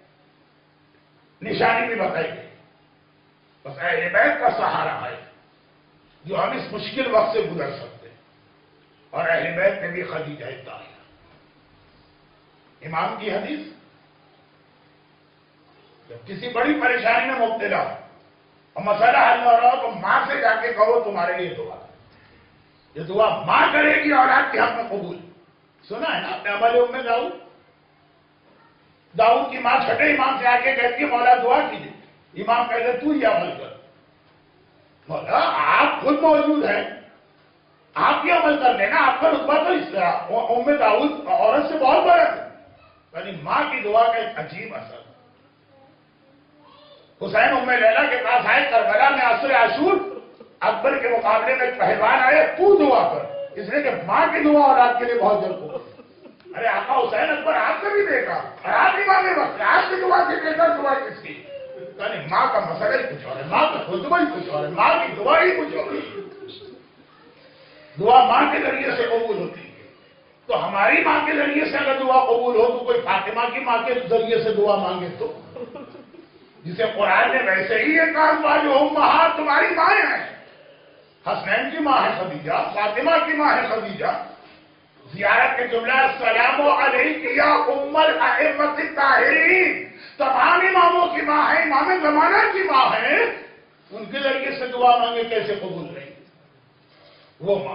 نشانی بھی بتائی گئی، بس اہل بیت کا سہارا ہے جو ہم اس مشکل وقت سے گزر سکتے ہیں، اور اہل بیت میں بھی خدیجہ طاہرہ۔ امام کی حدیث، جب کسی بڑی پریشانی میں مبتلا ہو اور مسئلہ حل نہ رہا تو ماں سے جا کے کہو تمہارے لیے دعا، یہ دعا ماں کرے گی اولاد کے حق میں قبول۔ سنا ہے نا اپنے عمل ام داؤد، داؤد کی ماں چھٹے امام سے آ کے کہتی ہے مولا دعا کیجیے، امام کہتے تو یہ عمل کر، مولا آپ خود موجود ہیں، آپ یہ عمل کر لینا، آپ کا رتبہ تو اس ام داؤد عورت سے بہت بڑا ہے، یعنی ماں کی دعا کا ایک عجیب اثر۔ حسین ام لیلا کے پاس آئے کربلا میں عصر عاشور، اکبر کے مقابلے میں پہلوان آئے تو دعا کر، اس لیے کہ ماں کی دعا اولاد کے لیے بہت جلد ہو۔ ارے آقا حسین اکبر آپ نے بھی دیکھا، اور آپ نہیں مانگے وقت آپ کی دعا سے بہتر دعا کس کی؟ یعنی ماں کا مسئلہ ہی کچھ اور ہے، ماں کا خطبہ ہی کچھ اور ہے، ماں کی دعا ہی کچھ اور ہے۔ دعا ماں کے ذریعے سے قبول ہوتی ہے، تو ہماری ماں کے ذریعے سے اگر دعا قبول ہو تو کوئی فاطمہ کی ماں کے ذریعے سے دعا مانگے تو، جسے قرآن نے ویسے ہی یہ کہا ہوا جو امہات تمہاری مائیں ہیں، حسنین کی ماں ہے خدیجہ، فاطمہ کی ماں ہے خدیجہ۔ زیارت کے جملہ السلام علیک یا ام الائمۃ الطاہرین، تمام اماموں کی ماں ہے، امام زمانہ کی ماں ہے، ان کے ذریعے سے دعا مانگے کیسے قبول نہیں؟ وہ ماں،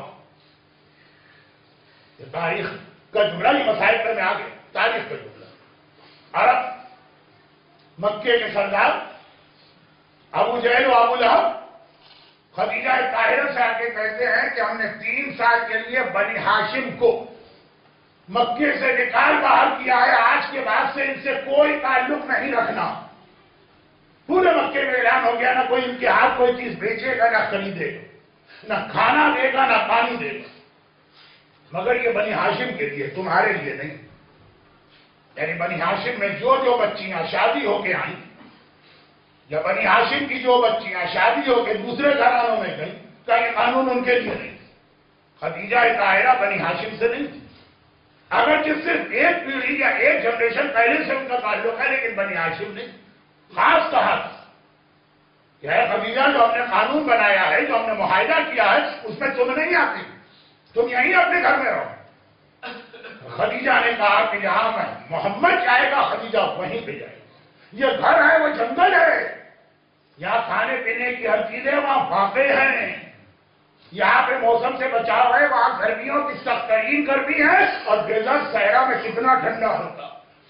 یہ تاریخ کا جملہ یہ مسائل پر میں آگے تاریخ کا جملہ۔ عرب مکے کے سردار ابو جہل و ابو لہب خدیجہ طاہرہ سے آ کے کہتے ہیں کہ ہم نے تین سال کے لیے بنی ہاشم کو مکے سے نکال باہر کیا ہے، آج کے بعد سے ان سے کوئی تعلق نہیں رکھنا۔ پورے مکے میں اعلان ہو گیا، نہ کوئی ان کے ہاتھ کوئی چیز بیچے گا، نہ خریدے گا، نہ کھانا دے گا، نہ پانی دے گا، مگر یہ بنی ہاشم کے لیے، تمہارے لیے نہیں۔ یعنی بنی ہاشم میں جو جو بچیاں شادی ہو کے آئیں، یا بنی ہاشم کی جو بچیاں شادی ہو کے دوسرے گھرانوں میں گئیں، کا یہ قانون ان کے لیے نہیں. خدیجہ طاہرہ بنی ہاشم سے نہیں تھی، اگر جس صرف ایک پیڑھی یا ایک جنریشن پہلے سے ان کا تعلق ہے، لیکن بنی ہاشم نہیں. خاص کہا کہ ہے خدیجہ جو ہم نے قانون بنایا ہے، جو ہم نے معاہدہ کیا ہے، اس میں تم نہیں آتی، تم یہیں اپنے گھر میں رہو. خدیجہ نے کہا کہ جہاں میں محمد جائے گا خدیجہ وہیں پہ جائے گی. یہ گھر ہے وہ جنگل ہے، یہاں کھانے پینے کی ہر چیزیں وہاں واقع ہیں، یہاں پہ موسم سے بچاؤ ہے، وہاں گرمیوں کی سخت ترین گرمی ہے اور ڈیزرٹ صحرا میں کتنا ٹھنڈا ہوتا.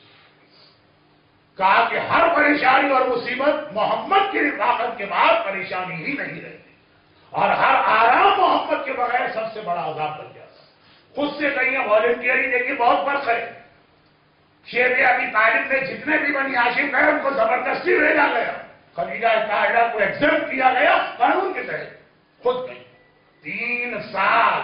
کہا کہ ہر پریشانی اور مصیبت محمد کی رفاقت کے بعد پریشانی ہی نہیں رہتی، اور ہر آرام محمد کے بغیر سب سے بڑا عذاب بن جاتا. خود سے کہیں والنٹیئرنگ دیکھیے بہت فرق ہے. شیب ابی طالب میں جتنے بھی بنی ہاشم گئے ان کو زبردستی بھیجا گیا، خدیجہ طاہرہ کو ایگزمپٹ کیا گیا قانون کے تحت. خود گئی تین سال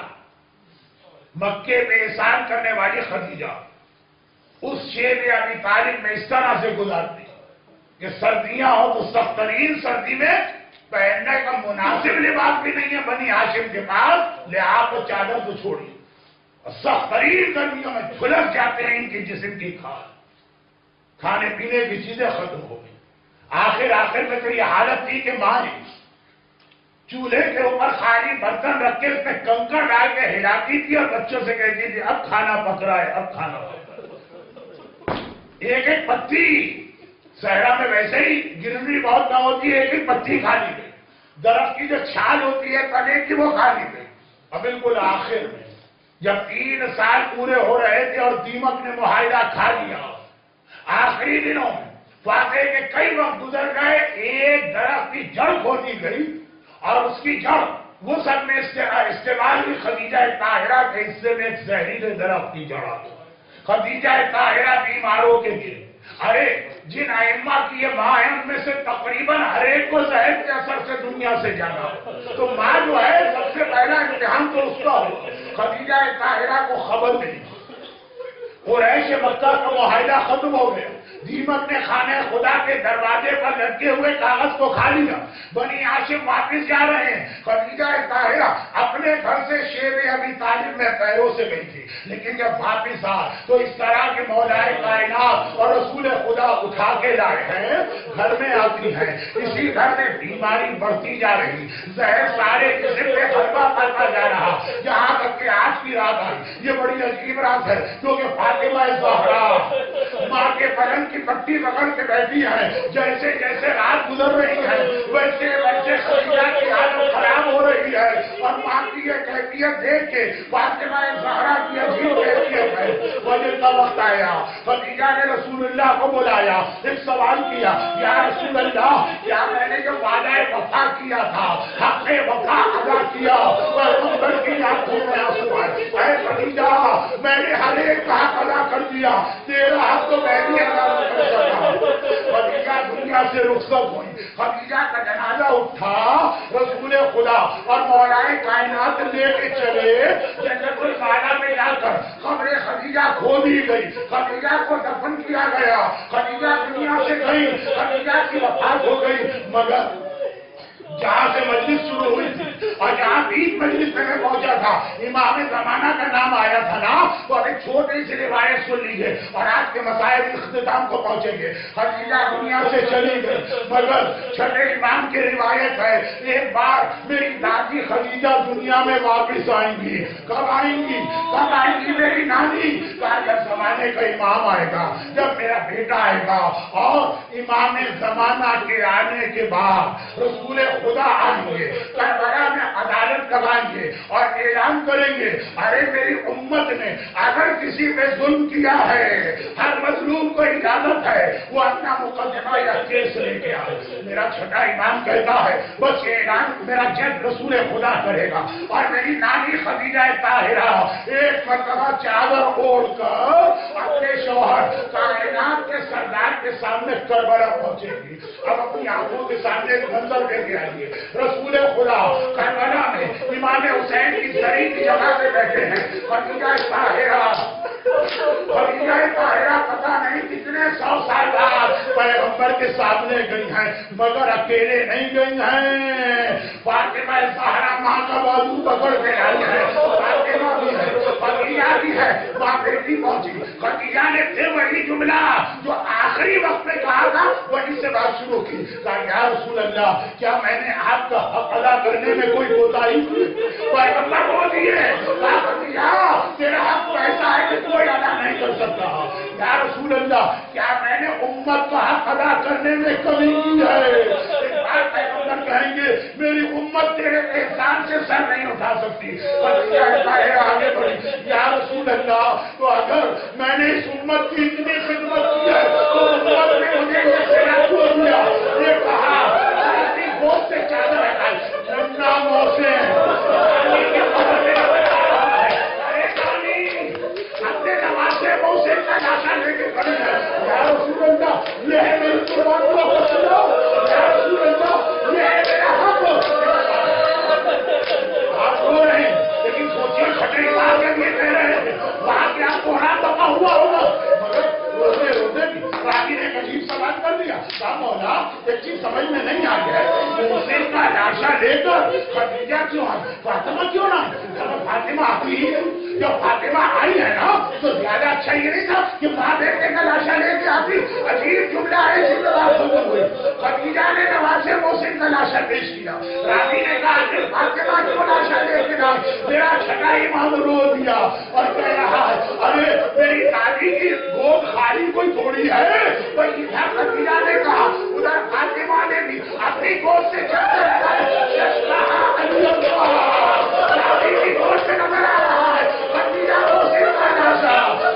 مکے میں احسان کرنے والی خدیجہ اس شیب ابی طالب میں اس طرح سے گزارتی کہ سردیاں ہو تو سخت ترین سردی میں پہننے کا مناسب لباس بھی نہیں ہے بنی ہاشم کے پاس، لحاظ کو چادر کو چھوڑی، اور سخت ترین گرمیوں میں جھلس جاتے ہیں ان کی جسم کی کھال. کھانے پینے کی چیزیں ختم ہو گئی. آخر آخر میں تو یہ حالت تھی کہ ماں نے چولہے کے اوپر خالی برتن رکھ کے اس میں کنکر ڈال کے ہلاتی تھی اور بچوں سے کہتی تھی اب کھانا پک رہا ہے، اب کھانا پک رہا ہے. ایک ایک پتی، صحرا میں ویسے ہی گرنری بہت نہ ہوتی ہے، ایک ایک پتی کھا لی گئی. درخت کی جو چھال ہوتی ہے تنے کی وہ کھا لی گئی. اور بالکل آخر میں جب تین سال پورے ہو رہے تھے اور دیمک نے معاہدہ کھا لیا، آخری دنوں میں واقعے کے کئی وقت گزر گئے، ایک درخت کی جڑ کھودی گئی اور اس کی جڑ وہ سب میں استعمال ہوئی. خدیجہ طاہرہ کے حصے میں ایک زہریلے درخت کی جڑ آ گئی. خدیجہ طاہرہ بیمار ہو کے گرے. ارے جن ائمہ کی یہ ماں ہے ان میں سے تقریباً ہر ایک کو زہر کے اثر سے دنیا سے جانا، تو ماں جو ہے سب سے پہلا امتحان تو اس کا ہو. خدیجہ طاہرہ کو خبر نہیں، قریش مکہ کا معاہدہ ختم ہو گیا. دیمک نے خانہ خدا کے دروازے پر لٹکے ہوئے کاغذ کو کھا لیا. بنی ہاشم واپس جا رہے ہیں. خدیجہ طاہرہ اپنے گھر سے شیب ابی طالب میں پیروں سے گئی تھی، لیکن جب واپس آ تو اس طرح کے مولائے کائنات اور رسول خدا اٹھا کے لائے ہیں، گھر میں آتی ہیں. اسی گھر میں بیماری بڑھتی جا رہی، زہر سارے جسم پہ حلوہ کرتا جا رہا، یہاں تک کہ آج کی رات آئی. یہ بڑی عجیب رات ہے کیونکہ فاطمہ زہرا ماں کے پلنگ کی پٹی پکڑ کے بیٹھی ہے. جیسے جیسے رات گزر رہی ہے ویسے ویسے خدیجہ کی حالت خراب ہو رہی ہے، اور ماں کی یہ کیفیت دیکھ کے فاطمہ زہرا کی عجیب کیفیت ہے. وجہ کا وقت آیا، خدیجہ نے رسول اللہ کو بلایا، ایک سوال کیا، یا رسول اللہ کیا میں نے جو وعدہ وفا کیا تھا حق وفا ادا کیا؟ پیغمبر کی آنکھوں میں آنسو آئے. اے خدیجہ میں نے ہر ایک کا حق ادا کر دیا، تیرا حق تو میں بھی ادا کر سکتا ہوں. خدیجہ دنیا سے رخصت ہوئی. خدیجہ کا جنازہ اٹھا، رسول خدا اور مولائے کائنات لے کے چلے جنت المعلا میں جا کر قبر خدیجہ کھو دی گئی. خدیجہ کو دفن کیا گیا. خدیجہ دنیا سے گئی، خدیجہ کی وفات ہو گئی. مگر جہاں سے مجلس شروع ہوئی تھی اور جہاں بیچ مجلس میں پہنچا تھا امام زمانہ کا نام آیا تھا نا، تو اب ایک چھوٹی سی روایت سن لیجیے اور آج کے مسائل اختتام کو پہنچیں گے. خدیجہ دنیا سے چلی گئی، مگر چھٹے امام کی روایت ہے ایک بار میری دادی خدیجہ دنیا میں واپس آئیں گی. کب آئیں گی؟ کب آئیں گی میری نانی؟ کہا جب زمانے کا امام آئے گا، جب میرا بیٹا آئے گا. اور امام زمانہ کے آنے کے بعد رسول خدا آئیں گے، کربلا میں عدالت لگائیں گے اور اعلان کریں گے ارے میری امت نے اگر کسی پہ ظلم کیا ہے، ہر مظلوم کو اجازت ہے وہ اپنا مقدمہ یا کیس لے کے آئے. میرا چھٹا امام کہتا ہے بس یہ اعلان میرا جج رسول خدا کرے گا اور میری نانی خدیجہ طاہرہ ایک مرتبہ چادر اوڑھ کر اپنے شوہر کائنات کے سردار کے سامنے کربلا پہنچے گی. اب اپنی آنکھوں کے سامنے ایک منظر دے کے آئیے، رسول خدا کربلا میں امام حسین کی زری کی جگہ پہ بیٹھے ہیں. خدیجہ طاہرہ خدیجہ طاہرہ پتہ نہیں کتنے سو سال بعد پیغمبر کے سامنے گئی ہیں، مگر اکیلے نہیں گئی ہیں. فاطمہ زہرا ماں کا بازو پکڑ کے آئی ہے، فاطمہ بھی ہے، خدیجہ بھی ہے، ماں بیٹی پہنچی، خدیجہ نے پھر وہی جملہ جو آخری وقت میں کہا تھا وہیں سے بات شروع کی، کہا یا رسول اللہ کیا میں نے آپ کا حق ادا کرنے میں کوئی کوتاہی کی؟ پیغمبر بول دیے، کہا خدیجہ تیرا حق ایسا ہے کہ کوئی ادا نہیں کر سکتا، یا رسول اللہ کیا میں نے امت کا حق ادا کرنے میں کمی کی ہے؟ ایک بات پیغمبر کہیں گے میری امت تیرے احسان سے سر نہیں اٹھا سکتی، آگے بڑھی، یا رسول اللہ تو اگر میں نے اس امت کی اتنی خدمت کی ہے تو امت نے مجھے یہ سلا کیوں دیا؟ یہ کہا اپنی گود سے چادر ہٹائی، ننا موسے اپنے نوازے موسے کا لاشا لے کے کھڑی ہے، یا رسول اللہ یہ ہے میری قربان کو پسندو، یا رسول اللہ یہ ہے میرا حق۔ آپ رو رہے ہیں لیکن سوچیے چھٹری مار کے یہ کہہ رہے ہیں وہاں کے آپ کو حرام دفع ہوا ہوگا، مگر روزے روزے بھی راوی نے ایک عجیب سوال کر دیا، کہا مولا ایک چیز سمجھ میں نہیں آئی ہے، موسے کا لاشا لے کر خدیجہ کیوں آئی، فاطمہ کیوں نہ آئی؟ فاطمہ آتی ہی جب فاطمہ آئی ہے نا تو زیادہ اچھا یہ نہیں تھا کہ ماں بیٹے کا لاشا لے کے آتی، عجیب جملہ ہے اسی طرح ختم ہوئی، خدیجہ نے نواسے محسن کا لاشا پیش کیا، راوی نے کہا کہ فاطمہ کیوں لاشا لے کے آئی، میرا چھٹا امام رو دیا اور کہہ رہا ہے ارے میری دادی کی گود خالی کوئی تھوڑی ہے، بلکہ ادھر خدیجہ نے کہا ادھر فاطمہ نے بھی اپنی گود سے چلتے راوی کی گود سے نظر آ رہا ہے خدیجہ محسن کا لاشا،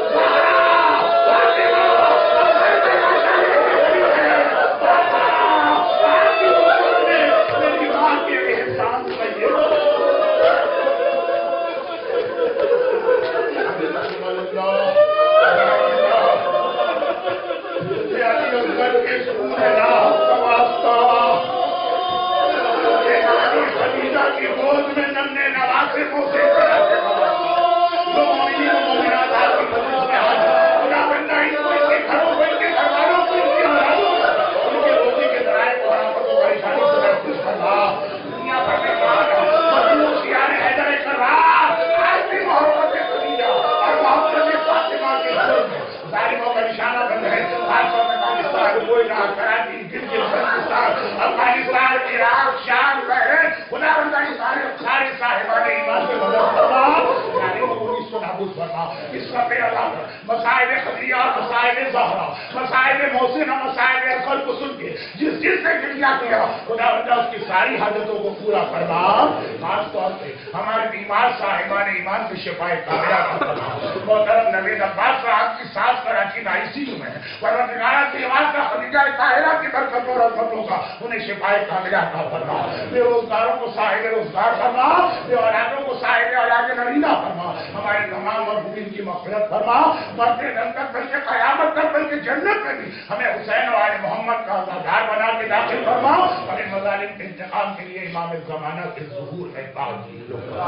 افغانستان، عراق، شام، بحرین، خدا بندہ سارے سارے صاحبان ایمان سے مدد فرما، یعنی انیس سو نابود فرما، اس کا پہ اللہ مسائب خدیجہ اور مسائب زہرا، مسائب محسن اور مسائب اکل کو سن کے جس جس سے گریا کیا خدا بندہ اس کی ساری حاجتوں کو پورا فرما، خاص طور پہ ہمارے بیمار صاحبان ایمان کی شفائے کامیاب فرما۔ محترم نوید عباس صاحب کی ساس کراچی میں آئی سی یو میں پروردگار کی آواز کا خدیجہ طاہرہ کی برکتوں اور رحمتوں کا انہیں شفائے کامیاب عطا فرما، بے روزگاروں کو صاحب روزگار فرما، بے اولادوں کو صاحب اولاد نرینہ فرما، ہمارے تمام مرحومین کی مغفرت فرما، مرتے دم تک بلکہ قیامت تک بلکہ جنت میں بھی ہمیں حسین و آل محمد کا عزادار بنا کے داخل فرما، اور ان مظالم کے انتقام کے لیے امام الزمانہ کے ظہور ہے